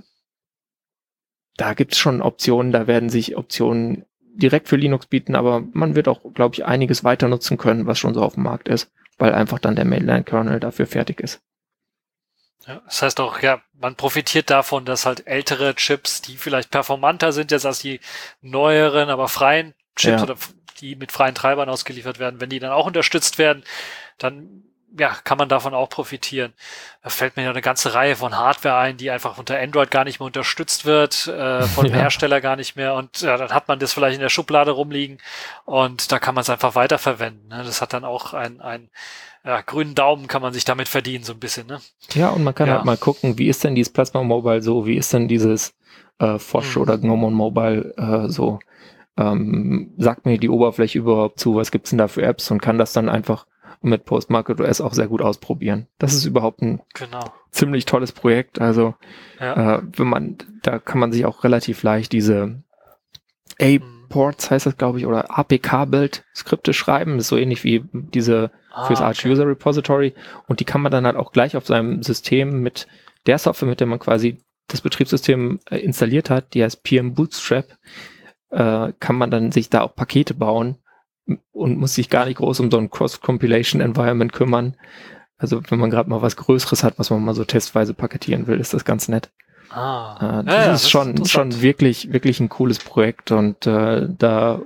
gibt's schon Optionen, da werden sich Optionen direkt für Linux bieten, aber man wird auch, glaube ich, einiges weiter nutzen können, was schon so auf dem Markt ist, weil einfach dann der Mainline-Kernel dafür fertig ist. Ja, das heißt auch, ja, man profitiert davon, dass halt ältere Chips, die vielleicht performanter sind jetzt als die neueren, aber freien Chips oder die mit freien Treibern ausgeliefert werden, wenn die dann auch unterstützt werden, dann kann man davon auch profitieren. Da fällt mir ja eine ganze Reihe von Hardware ein, die einfach unter Android gar nicht mehr unterstützt wird, von dem Hersteller gar nicht mehr und dann hat man das vielleicht in der Schublade rumliegen und da kann man es einfach weiterverwenden. Ne? Das hat dann auch einen grünen Daumen kann man sich damit verdienen, so ein bisschen. Ne? Ja, und man kann halt mal gucken, wie ist denn dieses Plasma Mobile so, wie ist denn dieses Phosh oder Gnomon Mobile so. Sagt mir die Oberfläche überhaupt zu, was gibt's denn da für Apps und kann das dann einfach mit PostMarketOS auch sehr gut ausprobieren. Das ist überhaupt ein ziemlich tolles Projekt. Also da kann man sich auch relativ leicht diese A-Ports heißt das, glaube ich, oder APK-Build-Skripte schreiben. Das ist so ähnlich wie diese fürs Arch User Repository. Und die kann man dann halt auch gleich auf seinem System mit der Software, mit der man quasi das Betriebssystem installiert hat, die heißt PM Bootstrap, kann man dann sich da auch Pakete bauen und muss sich gar nicht groß um so ein Cross-Compilation-Environment kümmern. Also wenn man gerade mal was Größeres hat, was man mal so testweise paketieren will, ist das ganz nett. Das ist schon wirklich, wirklich ein cooles Projekt und das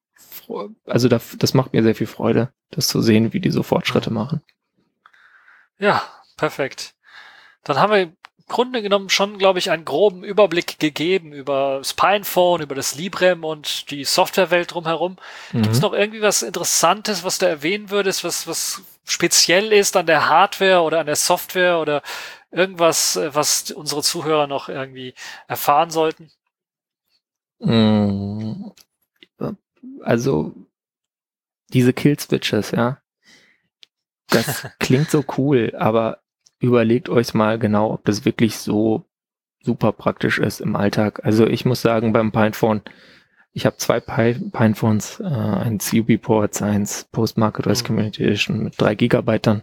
macht mir sehr viel Freude, das zu sehen, wie die so Fortschritte machen. Ja, perfekt. Dann haben wir Grunde genommen schon, glaube ich, einen groben Überblick gegeben über das Pinephone, über das Librem und die Softwarewelt drumherum. Gibt es noch irgendwie was Interessantes, was du erwähnen würdest, was speziell ist an der Hardware oder an der Software oder irgendwas, was unsere Zuhörer noch irgendwie erfahren sollten? Also diese Kill-Switches, ja, das klingt so cool, aber überlegt euch mal genau, ob das wirklich so super praktisch ist im Alltag. Also ich muss sagen, beim Pinephone, ich habe 2 Pinephones, eins UB-Ports, eins Post-Market OS Community Edition mit 3 GB dann.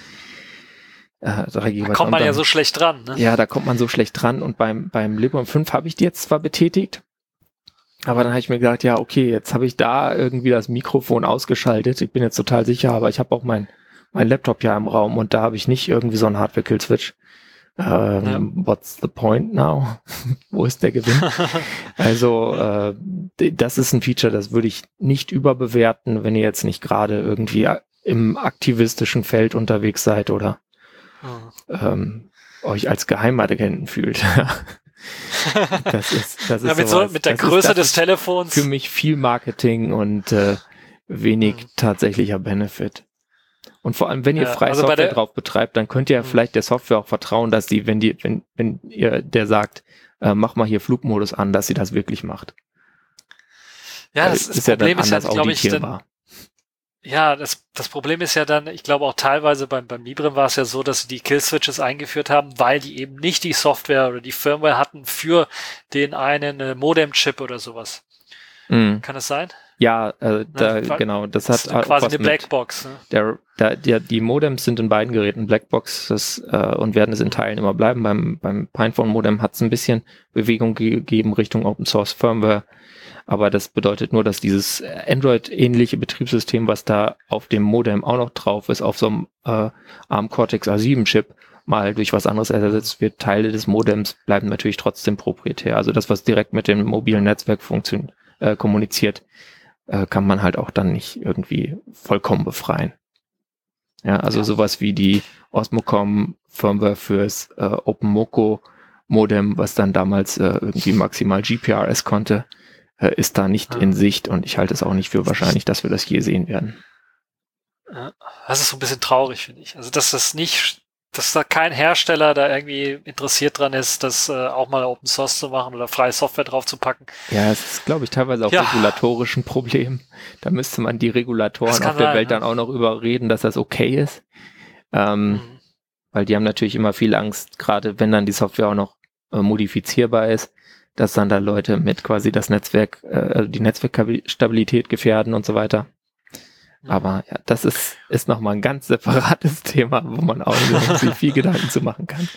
3 GB. Da kommt man ja so schlecht dran, ne? Ja, da kommt man so schlecht dran und beim Librem 5 habe ich die jetzt zwar betätigt, aber dann habe ich mir gedacht, ja okay, jetzt habe ich da irgendwie das Mikrofon ausgeschaltet. Ich bin jetzt total sicher, aber ich habe auch mein Laptop ja im Raum und da habe ich nicht irgendwie so einen Hardware-Kill-Switch. What's the point now? Wo ist der Gewinn? Also das ist ein Feature, das würde ich nicht überbewerten, wenn ihr jetzt nicht gerade irgendwie im aktivistischen Feld unterwegs seid oder euch als Geheimagenten fühlt. Das ist ja, mit der Größe des Telefons. Für mich viel Marketing und wenig tatsächlicher Benefit. Und vor allem, wenn ihr freie Software drauf betreibt, dann könnt ihr vielleicht der Software auch vertrauen, dass die, wenn ihr der sagt, mach mal hier Flugmodus an, dass sie das wirklich macht. Ja, das Problem ist ja, glaube ich, das Problem ist ja dann, ich glaube auch teilweise beim Librem war es ja so, dass sie die Kill-Switches eingeführt haben, weil die eben nicht die Software oder die Firmware hatten für den einen Modem-Chip oder sowas. Kann das sein? Ja, genau. Das hat quasi eine Blackbox. Ne? Die Modems sind in beiden Geräten Blackboxes und werden es in Teilen immer bleiben. Beim Pinephone-Modem hat es ein bisschen Bewegung gegeben Richtung Open Source Firmware. Aber das bedeutet nur, dass dieses Android-ähnliche Betriebssystem, was da auf dem Modem auch noch drauf ist, auf so einem ARM Cortex A7-Chip, mal durch was anderes ersetzt wird. Teile des Modems bleiben natürlich trotzdem proprietär. Also das, was direkt mit dem mobilen Netzwerk kommuniziert, kann man halt auch dann nicht irgendwie vollkommen befreien. Ja, also sowas wie die Osmocom Firmware fürs OpenMoko Modem, was dann damals irgendwie maximal GPRS konnte, ist da nicht in Sicht und ich halte es auch nicht für wahrscheinlich, dass wir das je sehen werden. Das ist so ein bisschen traurig, finde ich. Also, dass da kein Hersteller da irgendwie interessiert dran ist, das auch mal Open Source zu machen oder freie Software drauf zu packen. Ja, es ist, glaube ich, teilweise auch regulatorisch ein Problem. Da müsste man die Regulatoren auf der Welt dann auch noch überreden, dass das okay ist. Weil die haben natürlich immer viel Angst, gerade wenn dann die Software auch noch modifizierbar ist, dass dann da Leute mit quasi das Netzwerk, also die Netzwerkstabilität gefährden und so weiter. Aber ja, das ist nochmal ein ganz separates Thema, wo man auch sich viel Gedanken zu machen kann.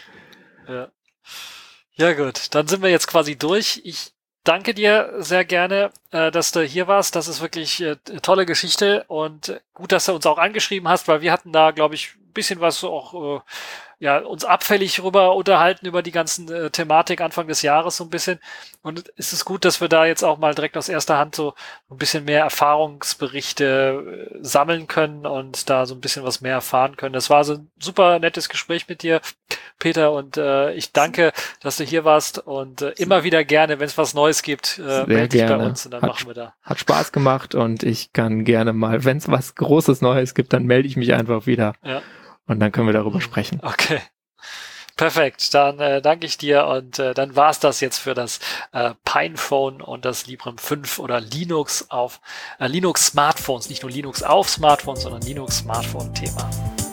Ja gut, dann sind wir jetzt quasi durch. Ich danke dir sehr gerne, dass du hier warst. Das ist wirklich eine tolle Geschichte und gut, dass du uns auch angeschrieben hast, weil wir hatten da, glaube ich, ein bisschen was auch uns abfällig rüber unterhalten über die ganzen Thematik Anfang des Jahres so ein bisschen. Und es ist gut, dass wir da jetzt auch mal direkt aus erster Hand so ein bisschen mehr Erfahrungsberichte sammeln können und da so ein bisschen was mehr erfahren können. Das war so ein super nettes Gespräch mit dir, Peter, und ich danke, dass du hier warst und immer wieder gerne, wenn es was Neues gibt, melde dich bei uns und dann machen wir da. Hat Spaß gemacht und ich kann gerne mal, wenn es was Großes Neues gibt, dann melde ich mich einfach wieder. Ja. Und dann können wir darüber sprechen. Okay. Perfekt. Dann danke ich dir und dann war's das jetzt für das Pinephone und das Librem 5 oder Linux auf Linux Smartphones. Nicht nur Linux auf Smartphones, sondern Linux Smartphone Thema.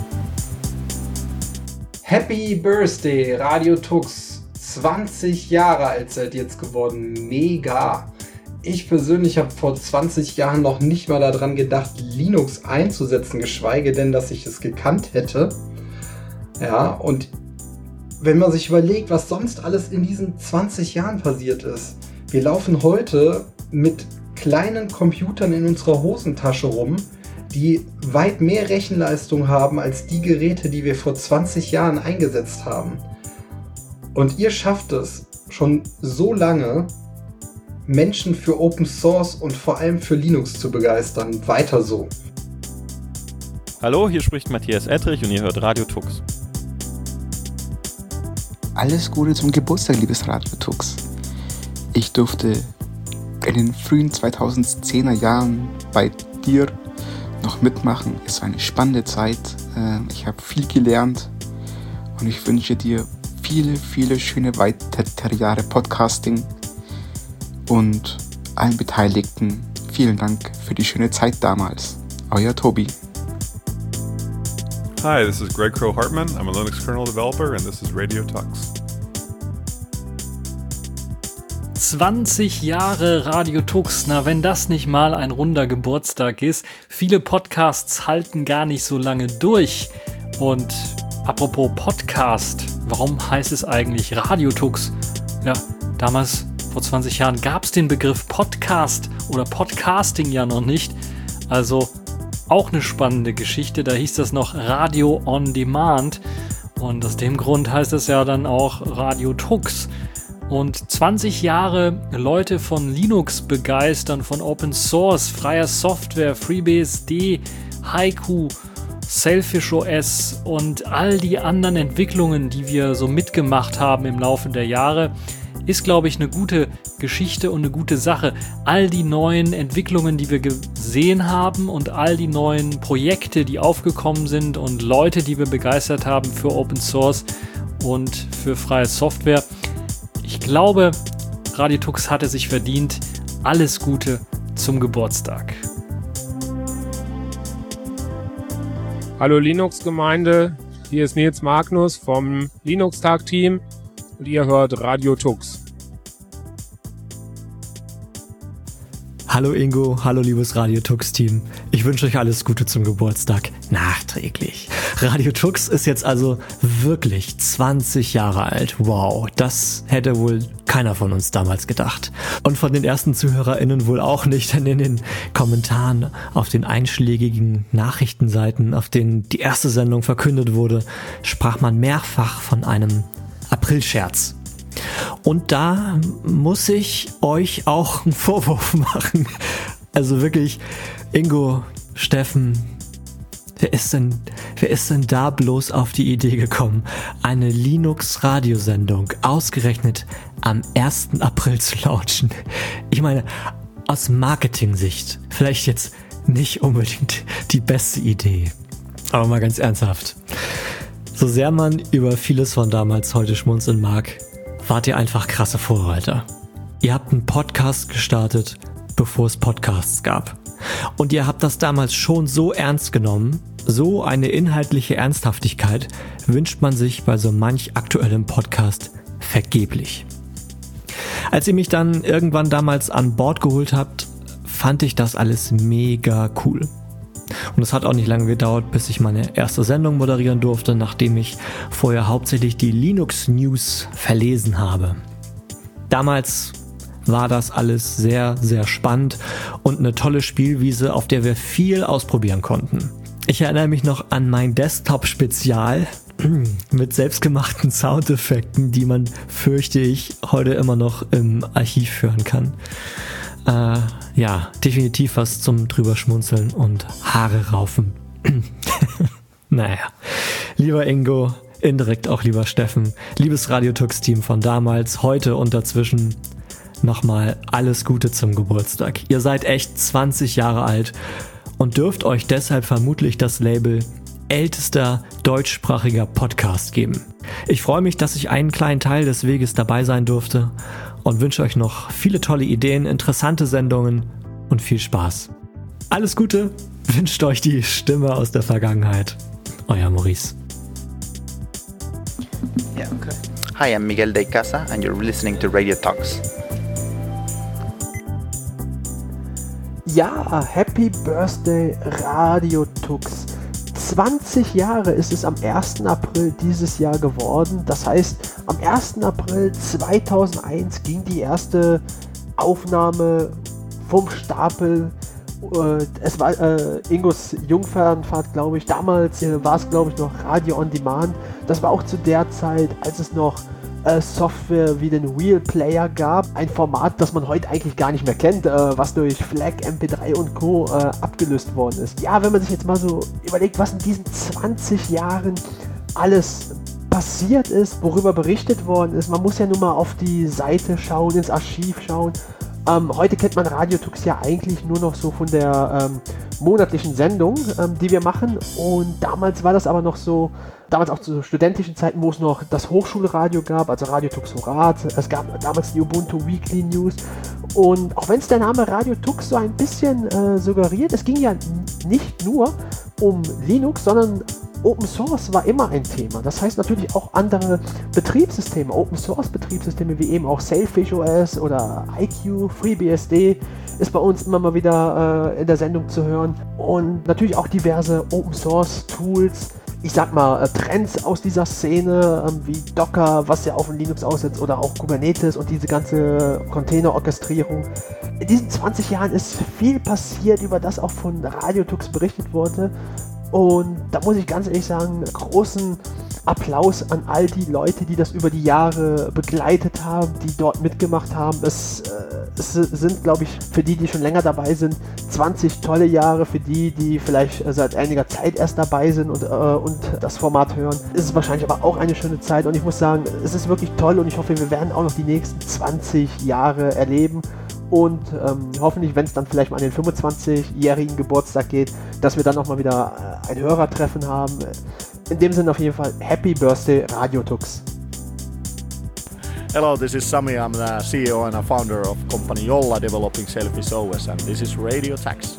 Happy Birthday, Radio Tux. 20 Jahre alt seid ihr jetzt geworden. Mega. Ich persönlich habe vor 20 Jahren noch nicht mal daran gedacht, Linux einzusetzen, geschweige denn, dass ich es gekannt hätte. Ja, und wenn man sich überlegt, was sonst alles in diesen 20 Jahren passiert ist. Wir laufen heute mit kleinen Computern in unserer Hosentasche rum, die weit mehr Rechenleistung haben als die Geräte, die wir vor 20 Jahren eingesetzt haben. Und ihr schafft es schon so lange, Menschen für Open Source und vor allem für Linux zu begeistern. Weiter so. Hallo, hier spricht Matthias Ettrich und ihr hört Radio Tux. alles Gute zum Geburtstag, liebes Radio Tux. Ich durfte in den frühen 2010er Jahren bei dir noch mitmachen. Es war eine spannende Zeit. Ich habe viel gelernt und ich wünsche dir viele, viele schöne weitere Jahre Podcasting und allen Beteiligten vielen Dank für die schöne Zeit damals. Euer Tobi. Hi, this is Greg Crow-Hartman. I'm a Linux kernel developer and this is Radio Tux. 20 Jahre Radio Tux, na wenn das nicht mal ein runder Geburtstag ist. Viele Podcasts halten gar nicht so lange durch. Und apropos Podcast, warum heißt es eigentlich Radio Tux? Ja, damals, vor 20 Jahren, gab es den Begriff Podcast oder Podcasting ja noch nicht. Also auch eine spannende Geschichte, da hieß das noch Radio on Demand. Und aus dem Grund heißt es ja dann auch Radio Tux. Und 20 Jahre Leute von Linux begeistern, von Open Source, freier Software, FreeBSD, Haiku, Selfish OS und all die anderen Entwicklungen, die wir so mitgemacht haben im Laufe der Jahre, ist, glaube ich, eine gute Geschichte und eine gute Sache. All die neuen Entwicklungen, die wir gesehen haben und all die neuen Projekte, die aufgekommen sind und Leute, die wir begeistert haben für Open Source und für freie Software. Ich glaube, Radio Tux hatte sich verdient. Alles Gute zum Geburtstag. Hallo Linux-Gemeinde, hier ist Nils Magnus vom Linux-Tag-Team und ihr hört Radio Tux. Hallo Ingo, hallo liebes Radio Tux-Team. Ich wünsche euch alles Gute zum Geburtstag. Nachträglich. Radio Tux ist jetzt also wirklich 20 Jahre alt. Wow, das hätte wohl keiner von uns damals gedacht. Und von den ersten ZuhörerInnen wohl auch nicht, denn in den Kommentaren auf den einschlägigen Nachrichtenseiten, auf denen die erste Sendung verkündet wurde, sprach man mehrfach von einem Aprilscherz. Und da muss ich euch auch einen Vorwurf machen. Also wirklich, Ingo, Steffen, wer ist denn da bloß auf die Idee gekommen, eine Linux-Radiosendung ausgerechnet am 1. April zu launchen? Ich meine, aus Marketing-Sicht vielleicht jetzt nicht unbedingt die beste Idee. Aber mal ganz ernsthaft. So sehr man über vieles von damals heute schmunzeln mag, wart ihr einfach krasse Vorreiter. Ihr habt einen Podcast gestartet, bevor es Podcasts gab. Und ihr habt das damals schon so ernst genommen, so eine inhaltliche Ernsthaftigkeit wünscht man sich bei so manch aktuellem Podcast vergeblich. Als ihr mich dann irgendwann damals an Bord geholt habt, fand ich das alles mega cool. Und es hat auch nicht lange gedauert, bis ich meine erste Sendung moderieren durfte, nachdem ich vorher hauptsächlich die Linux News verlesen habe. Damals war das alles sehr, sehr spannend und eine tolle Spielwiese, auf der wir viel ausprobieren konnten. Ich erinnere mich noch an mein Desktop-Spezial mit selbstgemachten Soundeffekten, die man, fürchte ich, heute immer noch im Archiv hören kann. Ja, definitiv was zum drüber schmunzeln und Haare raufen. Naja, lieber Ingo, indirekt auch lieber Steffen, liebes Radio Tux-Team von damals, heute und dazwischen, nochmal alles Gute zum Geburtstag. Ihr seid echt 20 Jahre alt und dürft euch deshalb vermutlich das Label ältester deutschsprachiger Podcast geben. Ich freue mich, dass ich einen kleinen Teil des Weges dabei sein durfte und wünsche euch noch viele tolle Ideen, interessante Sendungen und viel Spaß. Alles Gute, wünscht euch die Stimme aus der Vergangenheit. Euer Maurice. Yeah, okay. Hi, I'm Miguel de Casa and you're listening to Radio Tux. Ja, Happy Birthday Radio Tux. 20 Jahre ist es am 1. April dieses Jahr geworden. Das heißt, am 1. April 2001 ging die erste Aufnahme vom Stapel. Es war Ingos Jungfernfahrt, glaube ich. Damals war es, glaube ich, noch Radio on Demand. Das war auch zu der Zeit, als es noch Software wie den Wheel Player gab. Ein Format, das man heute eigentlich gar nicht mehr kennt, was durch FLAC, MP3 und Co. Abgelöst worden ist. Ja, wenn man sich jetzt mal so überlegt, was in diesen 20 Jahren alles passiert ist, worüber berichtet worden ist. Man muss ja nun mal auf die Seite schauen, ins Archiv schauen. Heute kennt man Radio Tux ja eigentlich nur noch so von der monatlichen Sendung, die wir machen. Und damals war das aber noch so, damals auch zu studentischen Zeiten, wo es noch das Hochschulradio gab, also Radio Tux Horat. Es gab damals die Ubuntu Weekly News. Und auch wenn es der Name Radio Tux so ein bisschen suggeriert, es ging ja nicht nur um Linux, sondern Open Source war immer ein Thema. Das heißt natürlich auch andere Betriebssysteme, Open Source Betriebssysteme wie eben auch Sailfish OS oder IQ, FreeBSD ist bei uns immer mal wieder in der Sendung zu hören. Und natürlich auch diverse Open Source Tools, ich sag mal Trends aus dieser Szene, wie Docker, was ja auf dem Linux aussetzt, oder auch Kubernetes und diese ganze Container-Orchestrierung. In diesen 20 Jahren ist viel passiert, über das auch von Radio Tux berichtet wurde. Und da muss ich ganz ehrlich sagen, großen Applaus an all die Leute, die das über die Jahre begleitet haben, die dort mitgemacht haben. Es sind, glaube ich, für die schon länger dabei sind, 20 tolle Jahre. Für die vielleicht seit einiger Zeit erst dabei sind und das Format hören, ist es wahrscheinlich aber auch eine schöne Zeit. Und ich muss sagen, es ist wirklich toll und ich hoffe, wir werden auch noch die nächsten 20 Jahre erleben. Und hoffentlich, wenn es dann vielleicht mal an den 25-jährigen Geburtstag geht, dass wir dann nochmal wieder ein Hörertreffen haben. In dem Sinne auf jeden Fall Happy Birthday Radio Tux. Hello, this is Sami. I'm the CEO and a founder of company Jolla developing Sailfish OS, and this is Radio Tux.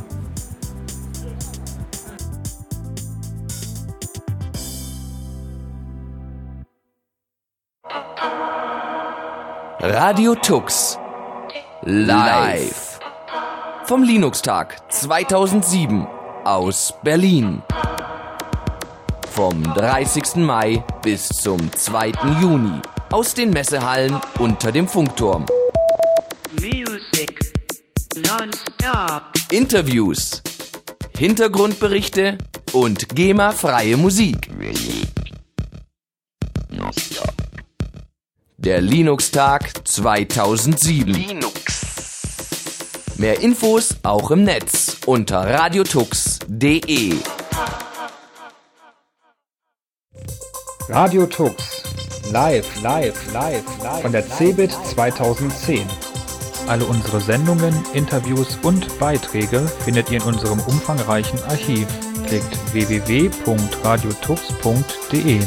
Radio Tux live vom Linux-Tag 2007 aus Berlin. Vom 30. Mai bis zum 2. Juni aus den Messehallen unter dem Funkturm. Music non-stop. Interviews, Hintergrundberichte und GEMA-freie Musik. Der Linux-Tag 2007. Mehr Infos auch im Netz unter radiotux.de. Radio Tux. Live. Von der CeBIT 2010. Alle unsere Sendungen, Interviews und Beiträge findet ihr in unserem umfangreichen Archiv. Klickt www.radiotux.de.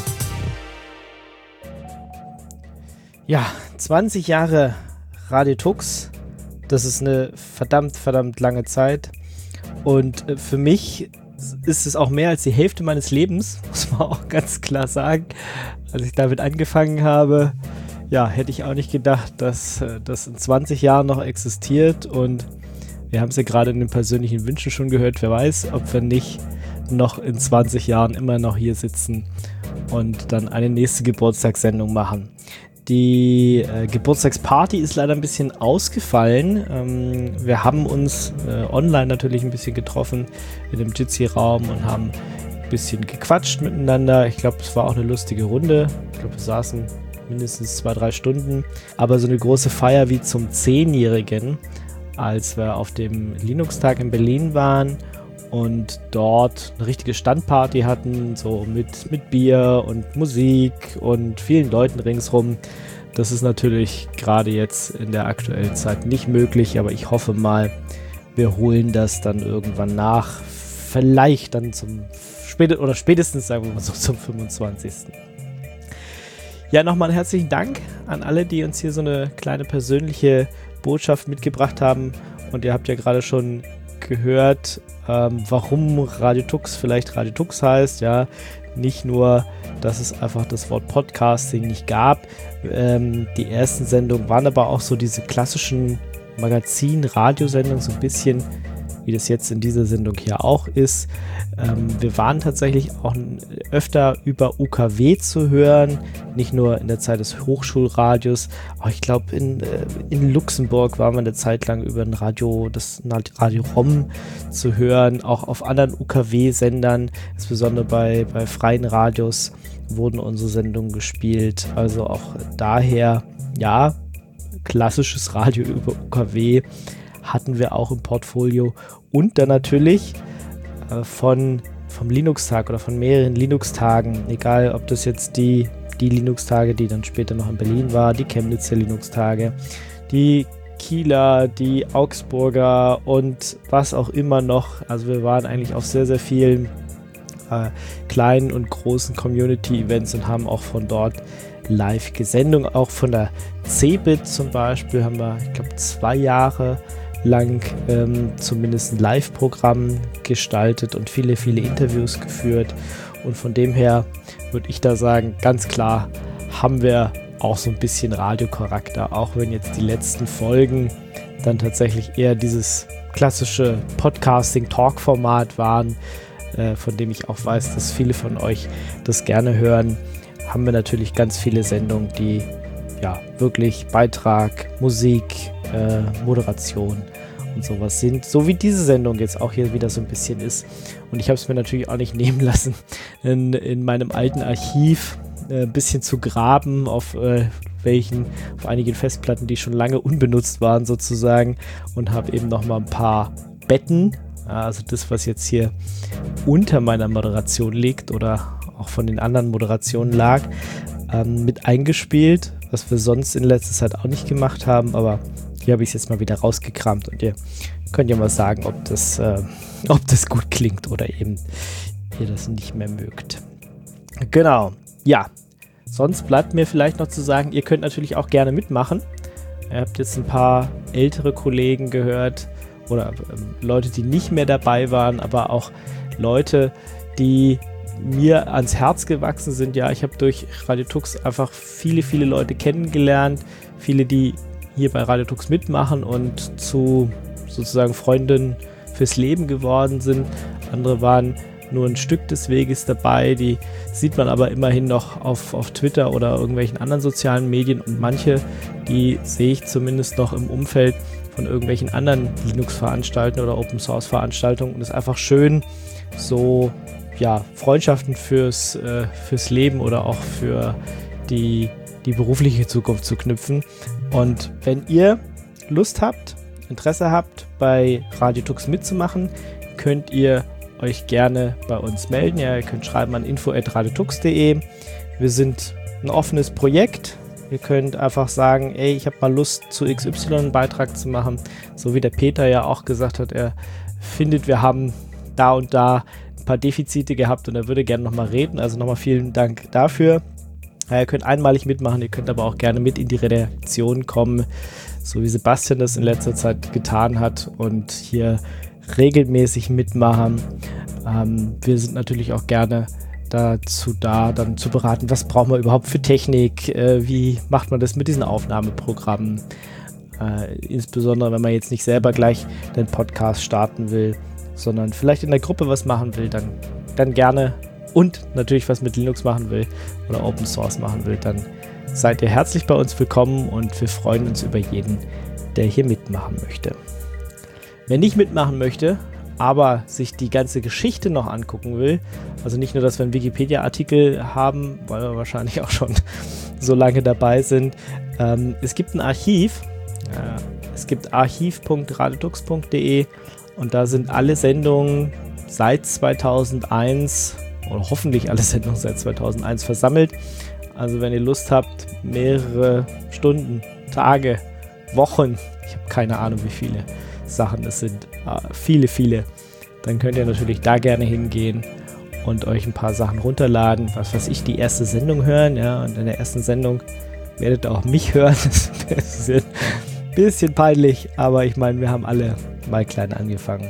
Ja, 20 Jahre Radio Tux. Das ist eine verdammt lange Zeit. Und für mich ist es auch mehr als die Hälfte meines Lebens, muss man auch ganz klar sagen. Als ich damit angefangen habe, ja, hätte ich auch nicht gedacht, dass das in 20 Jahren noch existiert. Und wir haben es ja gerade in den persönlichen Wünschen schon gehört. Wer weiß, ob wir nicht noch in 20 Jahren immer noch hier sitzen und dann eine nächste Geburtstagssendung machen. Die Geburtstagsparty ist leider ein bisschen ausgefallen. Wir haben uns online natürlich ein bisschen getroffen in dem Jitsi-Raum und haben ein bisschen gequatscht miteinander. Ich glaube, es war auch eine lustige Runde. Ich glaube, wir saßen mindestens 2-3 Stunden. Aber so eine große Feier wie zum 10-Jährigen, als wir auf dem Linux-Tag in Berlin waren und dort eine richtige Standparty hatten, so mit Bier und Musik und vielen Leuten ringsrum. Das ist natürlich gerade jetzt in der aktuellen Zeit nicht möglich, aber ich hoffe mal, wir holen das dann irgendwann nach. Vielleicht dann spätestens, sagen wir mal so, zum 25. Ja, nochmal einen herzlichen Dank an alle, die uns hier so eine kleine persönliche Botschaft mitgebracht haben. Und ihr habt ja gerade schon gehört, warum Radio Tux vielleicht Radio Tux heißt. Ja, nicht nur, dass es einfach das Wort Podcasting nicht gab. Die ersten Sendungen waren aber auch so diese klassischen Magazin-Radiosendungen, so ein bisschen wie das jetzt in dieser Sendung hier auch ist. Wir waren tatsächlich auch öfter über UKW zu hören, nicht nur in der Zeit des Hochschulradios, aber ich glaube in Luxemburg waren wir eine Zeit lang über das Radio ROM zu hören, auch auf anderen UKW-Sendern, insbesondere bei freien Radios wurden unsere Sendungen gespielt, also auch daher, ja, klassisches Radio über UKW hatten wir auch im Portfolio und dann natürlich vom Linux-Tag oder von mehreren Linux-Tagen, egal ob das jetzt die die Linux-Tage, die dann später noch in Berlin war, die Chemnitzer Linux-Tage, die Kieler, die Augsburger und was auch immer noch. Also wir waren eigentlich auf sehr, sehr vielen kleinen und großen Community-Events und haben auch von dort Live-Gesendungen. Auch von der CeBIT zum Beispiel haben wir, ich glaube, 2 Jahre lang zumindest ein Live-Programm gestaltet und viele, viele Interviews geführt. Und von dem her würde ich da sagen, ganz klar haben wir auch so ein bisschen Radiocharakter, auch wenn jetzt die letzten Folgen dann tatsächlich eher dieses klassische Podcasting-Talk-Format waren, von dem ich auch weiß, dass viele von euch das gerne hören, haben wir natürlich ganz viele Sendungen, die ja wirklich Beitrag, Musik, Moderation und sowas sind, so wie diese Sendung jetzt auch hier wieder so ein bisschen ist. Und ich habe es mir natürlich auch nicht nehmen lassen, in meinem alten Archiv ein bisschen zu graben, auf einigen Festplatten, die schon lange unbenutzt waren sozusagen, und habe eben noch mal ein paar Betten, also das, was jetzt hier unter meiner Moderation liegt oder auch von den anderen Moderationen lag, mit eingespielt, was wir sonst in letzter Zeit auch nicht gemacht haben, aber hier habe ich es jetzt mal wieder rausgekramt und ihr könnt ja mal sagen, ob das gut klingt oder eben ihr das nicht mehr mögt. Genau, ja. Sonst bleibt mir vielleicht noch zu sagen, ihr könnt natürlich auch gerne mitmachen. Ihr habt jetzt ein paar ältere Kollegen gehört oder Leute, die nicht mehr dabei waren, aber auch Leute, die mir ans Herz gewachsen sind. Ja, ich habe durch Radio Tux einfach viele, viele Leute kennengelernt. Viele, die hier bei Radio Tux mitmachen und zu sozusagen Freundinnen fürs Leben geworden sind. Andere waren nur ein Stück des Weges dabei, die sieht man aber immerhin noch auf Twitter oder irgendwelchen anderen sozialen Medien, und manche, die sehe ich zumindest noch im Umfeld von irgendwelchen anderen Linux-Veranstaltungen oder Open-Source-Veranstaltungen, und es ist einfach schön, so ja, Freundschaften fürs Leben oder auch für die berufliche Zukunft zu knüpfen. Und wenn ihr Lust habt, Interesse habt, bei Radio Tux mitzumachen, könnt ihr euch gerne bei uns melden. Ja, ihr könnt schreiben an info@radiotux.de. Wir sind ein offenes Projekt. Ihr könnt einfach sagen, ey, ich habe mal Lust, zu XY einen Beitrag zu machen. So wie der Peter ja auch gesagt hat, er findet, wir haben da und da ein paar Defizite gehabt und er würde gerne nochmal reden. Also nochmal vielen Dank dafür. Ja, ihr könnt einmalig mitmachen, ihr könnt aber auch gerne mit in die Redaktion kommen, so wie Sebastian das in letzter Zeit getan hat und hier regelmäßig mitmachen. Wir sind natürlich auch gerne dazu da, dann zu beraten, was brauchen wir überhaupt für Technik, wie macht man das mit diesen Aufnahmeprogrammen, insbesondere wenn man jetzt nicht selber gleich den Podcast starten will, sondern vielleicht in der Gruppe was machen will, dann gerne, und natürlich was mit Linux machen will oder Open Source machen will, dann seid ihr herzlich bei uns willkommen und wir freuen uns über jeden, der hier mitmachen möchte. Wer nicht mitmachen möchte, aber sich die ganze Geschichte noch angucken will, also nicht nur, dass wir einen Wikipedia-Artikel haben, weil wir wahrscheinlich auch schon so lange dabei sind, es gibt ein Archiv, es gibt archiv.radiotux.de, und da sind alle Sendungen seit 2001 oder hoffentlich alle Sendungen seit 2001 versammelt. Also wenn ihr Lust habt, mehrere Stunden, Tage, Wochen, ich habe keine Ahnung, wie viele Sachen es sind, viele, viele, dann könnt ihr natürlich da gerne hingehen und euch ein paar Sachen runterladen, was weiß ich, die erste Sendung hören, ja, und in der ersten Sendung werdet ihr auch mich hören. Das ist ein bisschen peinlich, aber ich meine, wir haben alle mal klein angefangen.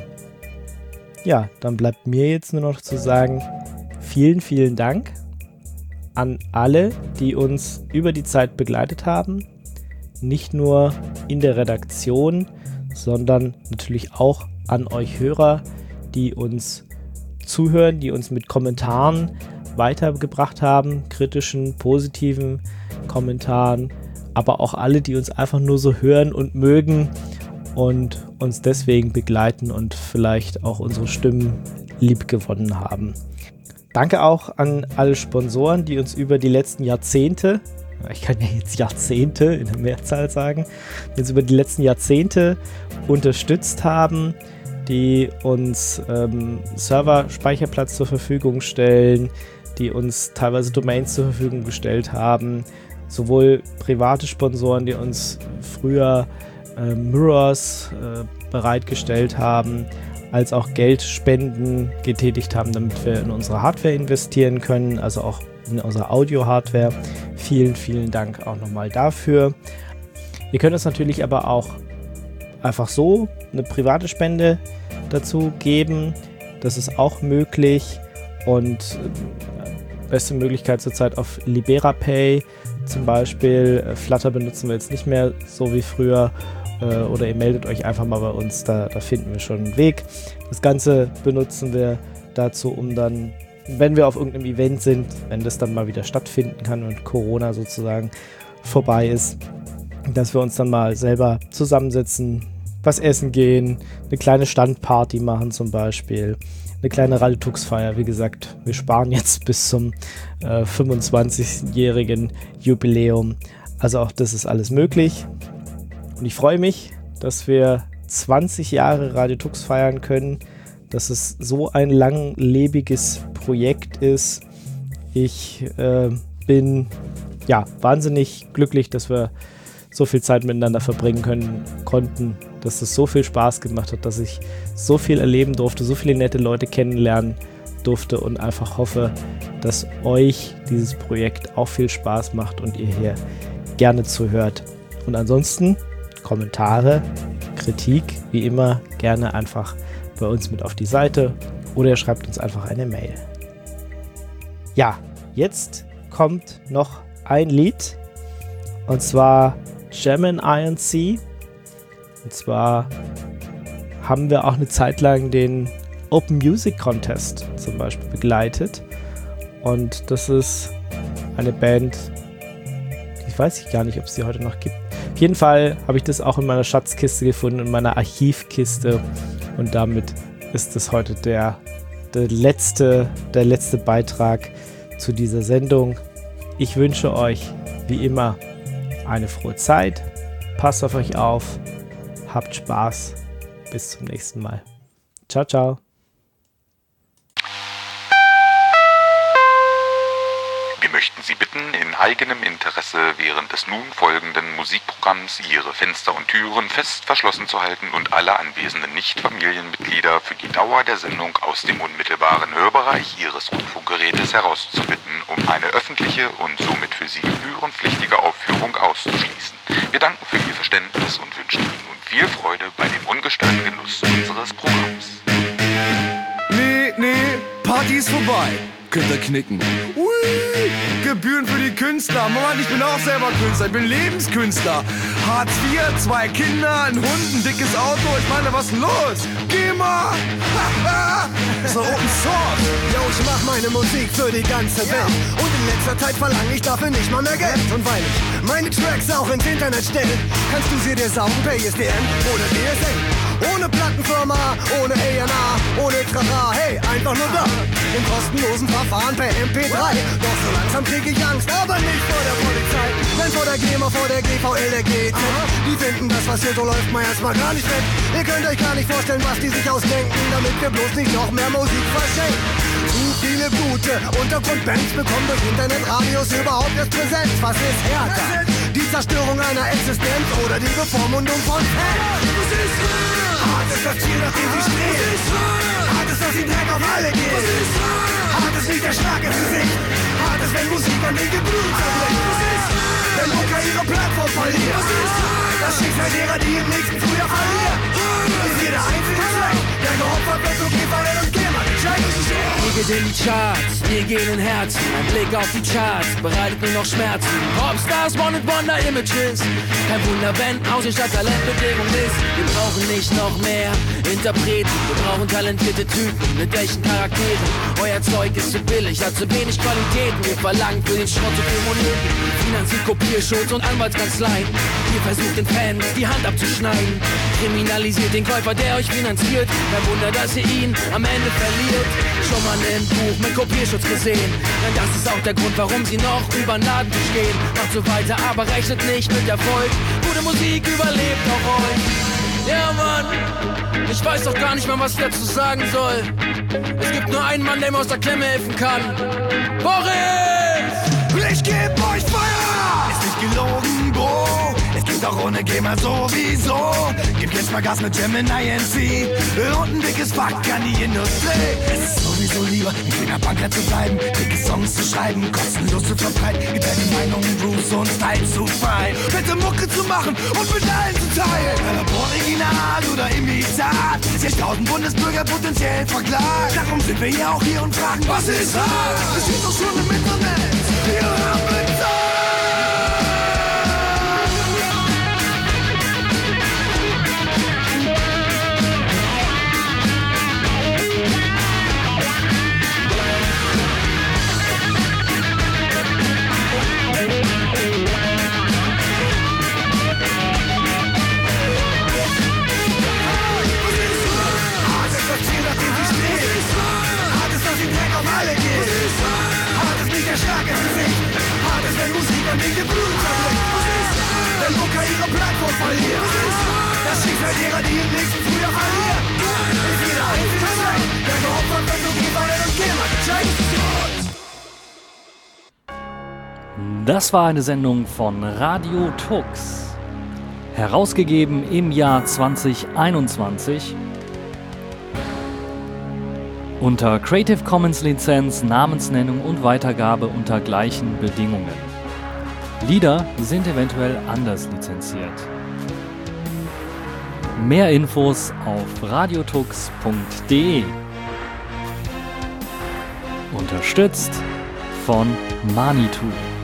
Ja, dann bleibt mir jetzt nur noch zu sagen, vielen, vielen Dank an alle, die uns über die Zeit begleitet haben, nicht nur in der Redaktion, sondern natürlich auch an euch Hörer, die uns zuhören, die uns mit Kommentaren weitergebracht haben, kritischen, positiven Kommentaren, aber auch alle, die uns einfach nur so hören und mögen und uns deswegen begleiten und vielleicht auch unsere Stimmen lieb gewonnen haben. Danke auch an alle Sponsoren, die uns über die letzten Jahrzehnte, ich kann ja jetzt Jahrzehnte in der Mehrzahl sagen, die uns über die letzten Jahrzehnte unterstützt haben, die uns Server-Speicherplatz zur Verfügung stellen, die uns teilweise Domains zur Verfügung gestellt haben, sowohl private Sponsoren, die uns früher Mirrors bereitgestellt haben, als auch Geldspenden getätigt haben, damit wir in unsere Hardware investieren können, also auch in unsere Audio-Hardware. Vielen, vielen Dank auch nochmal dafür. Ihr könnt uns natürlich aber auch einfach so eine private Spende dazu geben. Das ist auch möglich und beste Möglichkeit zurzeit auf LiberaPay zum Beispiel. Flutter benutzen wir jetzt nicht mehr so wie früher. Oder ihr meldet euch einfach mal bei uns, da finden wir schon einen Weg. Das Ganze benutzen wir dazu, um dann, wenn wir auf irgendeinem Event sind, wenn das dann mal wieder stattfinden kann und Corona sozusagen vorbei ist, dass wir uns dann mal selber zusammensetzen, was essen gehen, eine kleine Standparty machen zum Beispiel, eine kleine Radio Tux Feier. Wie gesagt, wir sparen jetzt bis zum 25-jährigen Jubiläum. Also auch das ist alles möglich. Und ich freue mich, dass wir 20 Jahre Radio Tux feiern können, dass es so ein langlebiges Projekt ist. Ich bin wahnsinnig glücklich, dass wir so viel Zeit miteinander verbringen konnten, dass es so viel Spaß gemacht hat, dass ich so viel erleben durfte, so viele nette Leute kennenlernen durfte und einfach hoffe, dass euch dieses Projekt auch viel Spaß macht und ihr hier gerne zuhört. Und ansonsten Kommentare, Kritik, wie immer, gerne einfach bei uns mit auf die Seite oder ihr schreibt uns einfach eine Mail. Ja, jetzt kommt noch ein Lied und zwar German INC. Und zwar haben wir auch eine Zeit lang den Open Music Contest zum Beispiel begleitet und das ist eine Band, ich weiß gar nicht, ob es die heute noch gibt. Auf jeden Fall habe ich das auch in meiner Schatzkiste gefunden, in meiner Archivkiste und damit ist es heute der letzte Beitrag zu dieser Sendung. Ich wünsche euch wie immer eine frohe Zeit, passt auf euch auf, habt Spaß, bis zum nächsten Mal. Ciao, ciao. Wir möchten Sie bitten, in eigenem Interesse während des nun folgenden Musikprogramms Ihre Fenster und Türen fest verschlossen zu halten und alle anwesenden Nicht-Familienmitglieder für die Dauer der Sendung aus dem unmittelbaren Hörbereich Ihres Rundfunkgerätes herauszubitten, um eine öffentliche und somit für Sie gebührenpflichtige Aufführung auszuschließen. Wir danken für Ihr Verständnis und wünschen Ihnen nun viel Freude bei dem ungestörten Genuss unseres Programms. Nee, Party ist vorbei. Könnt ihr knicken. Ui, Gebühren für die Künstler. Mann, ich bin auch selber Künstler. Ich bin Lebenskünstler. Hartz IV, 2 Kinder, ein Hund, ein dickes Auto. Ich meine, was ist denn los? Geh mal! So Open Source. Yo, ich mach meine Musik für die ganze Welt. Und in letzter Zeit verlange ich dafür nicht mal mehr Geld. Und weil ich meine Tracks auch ins Internet stelle, kannst du sie dir saugen per ISDN oder DSL. Ohne Plattenfirma, ohne A&R, ohne Trara, hey, einfach nur da. Im kostenlosen Verfahren per MP3. Doch so langsam krieg ich Angst, aber nicht vor der Polizei. Nein, vor der GEMA, vor der GVL, der GZ. Die finden das, was hier so läuft, mal erstmal gar nicht fett. Ihr könnt euch gar nicht vorstellen, was die sich ausdenken, damit wir bloß nicht noch mehr Musik verschenken. Zu viele gute Untergrundbands bekommen durch Internetradios überhaupt erst Präsenz. Was ist härter? Die Zerstörung einer Existenz oder die Bevormundung von Fans? Hart ist das Ziel, nach dem sie streben. Hart ist, dass sie Dreck auf alle gehen. Hart ist nicht der Schlag ins Gesicht. Hart ist, wenn Musik an den Geblüten zerbricht. Wenn Mucker ihre Plattform verliert. Das Schicksal derer, die im nächsten Frühjahr verlieren. Ist jeder einzelne Track, der geopfert wird, so GVL und GEMA gecheckt. Wir gehen in die Charts, wir gehen in Herzen. Ein Blick auf die Charts bereitet mir noch Schmerzen. Popstars, One-Hit-Wonder Images. Kein Wunder, wenn Aussehen statt Talentbedingung ist. Wir brauchen nicht noch mehr Interpreten. Wir brauchen talentierte Typen mit echten Charakteren. Euer Zeug ist zu billig, hat zu wenig Qualitäten. Wir verlangen für den Schrott zu viel Moneten. Finanziert Kopierschutz und Anwaltskanzleien. Ihr versucht den Fans die Hand abzuschneiden. Kriminalisiert den Käufer, der euch finanziert. Kein Wunder, dass ihr ihn am Ende verliert. Schon mal ein Buch mit Kopierschutz gesehen. Denn das ist auch der Grund, warum sie noch über den Laden stehen. Macht so weiter, aber rechnet nicht mit Erfolg. Gute Musik überlebt auch euch. Ja, Mann, ich weiß doch gar nicht mal, was ich dazu sagen soll. Es gibt nur einen Mann, der mir aus der Klemme helfen kann. Boris! Ich geb euch Feuer! Ist nicht gelogen, Bro. Es geht auch ohne Gamer sowieso. Gib jetzt mal Gas mit Gemini NC und ein dickes Fuck an die Industrie. Es ist sowieso lieber, in der Banker zu bleiben, dicke Songs zu schreiben, kostenlos zu verbreiten, geteilte Meinungen, Grooves und Style zu feiern, bitte Mucke zu machen und mit allen zu teilen. Ob Original oder Imitat, 60.000 Bundesbürger potenziell verklagt. Darum sind wir ja auch hier und fragen, was ist hart? Es steht doch schon im Internet. Wir haben bezahlt. Der Schlag ins Gesicht. Hart ist, wenn Musik an den Blut zerbricht. Wenn Booker ihre Plattform verliert. Das Schicksal derer, die im nächsten Frühjahr verlieren. Ist jeder einzelne Schlecht, der geopfert wird, so geht Bayern und Gamer gecheckt. Das war eine Sendung von Radio Tux. Herausgegeben im Jahr 2021. Unter Creative Commons Lizenz, Namensnennung und Weitergabe unter gleichen Bedingungen. Lieder sind eventuell anders lizenziert. Mehr Infos auf radiotux.de. Unterstützt von Manitou.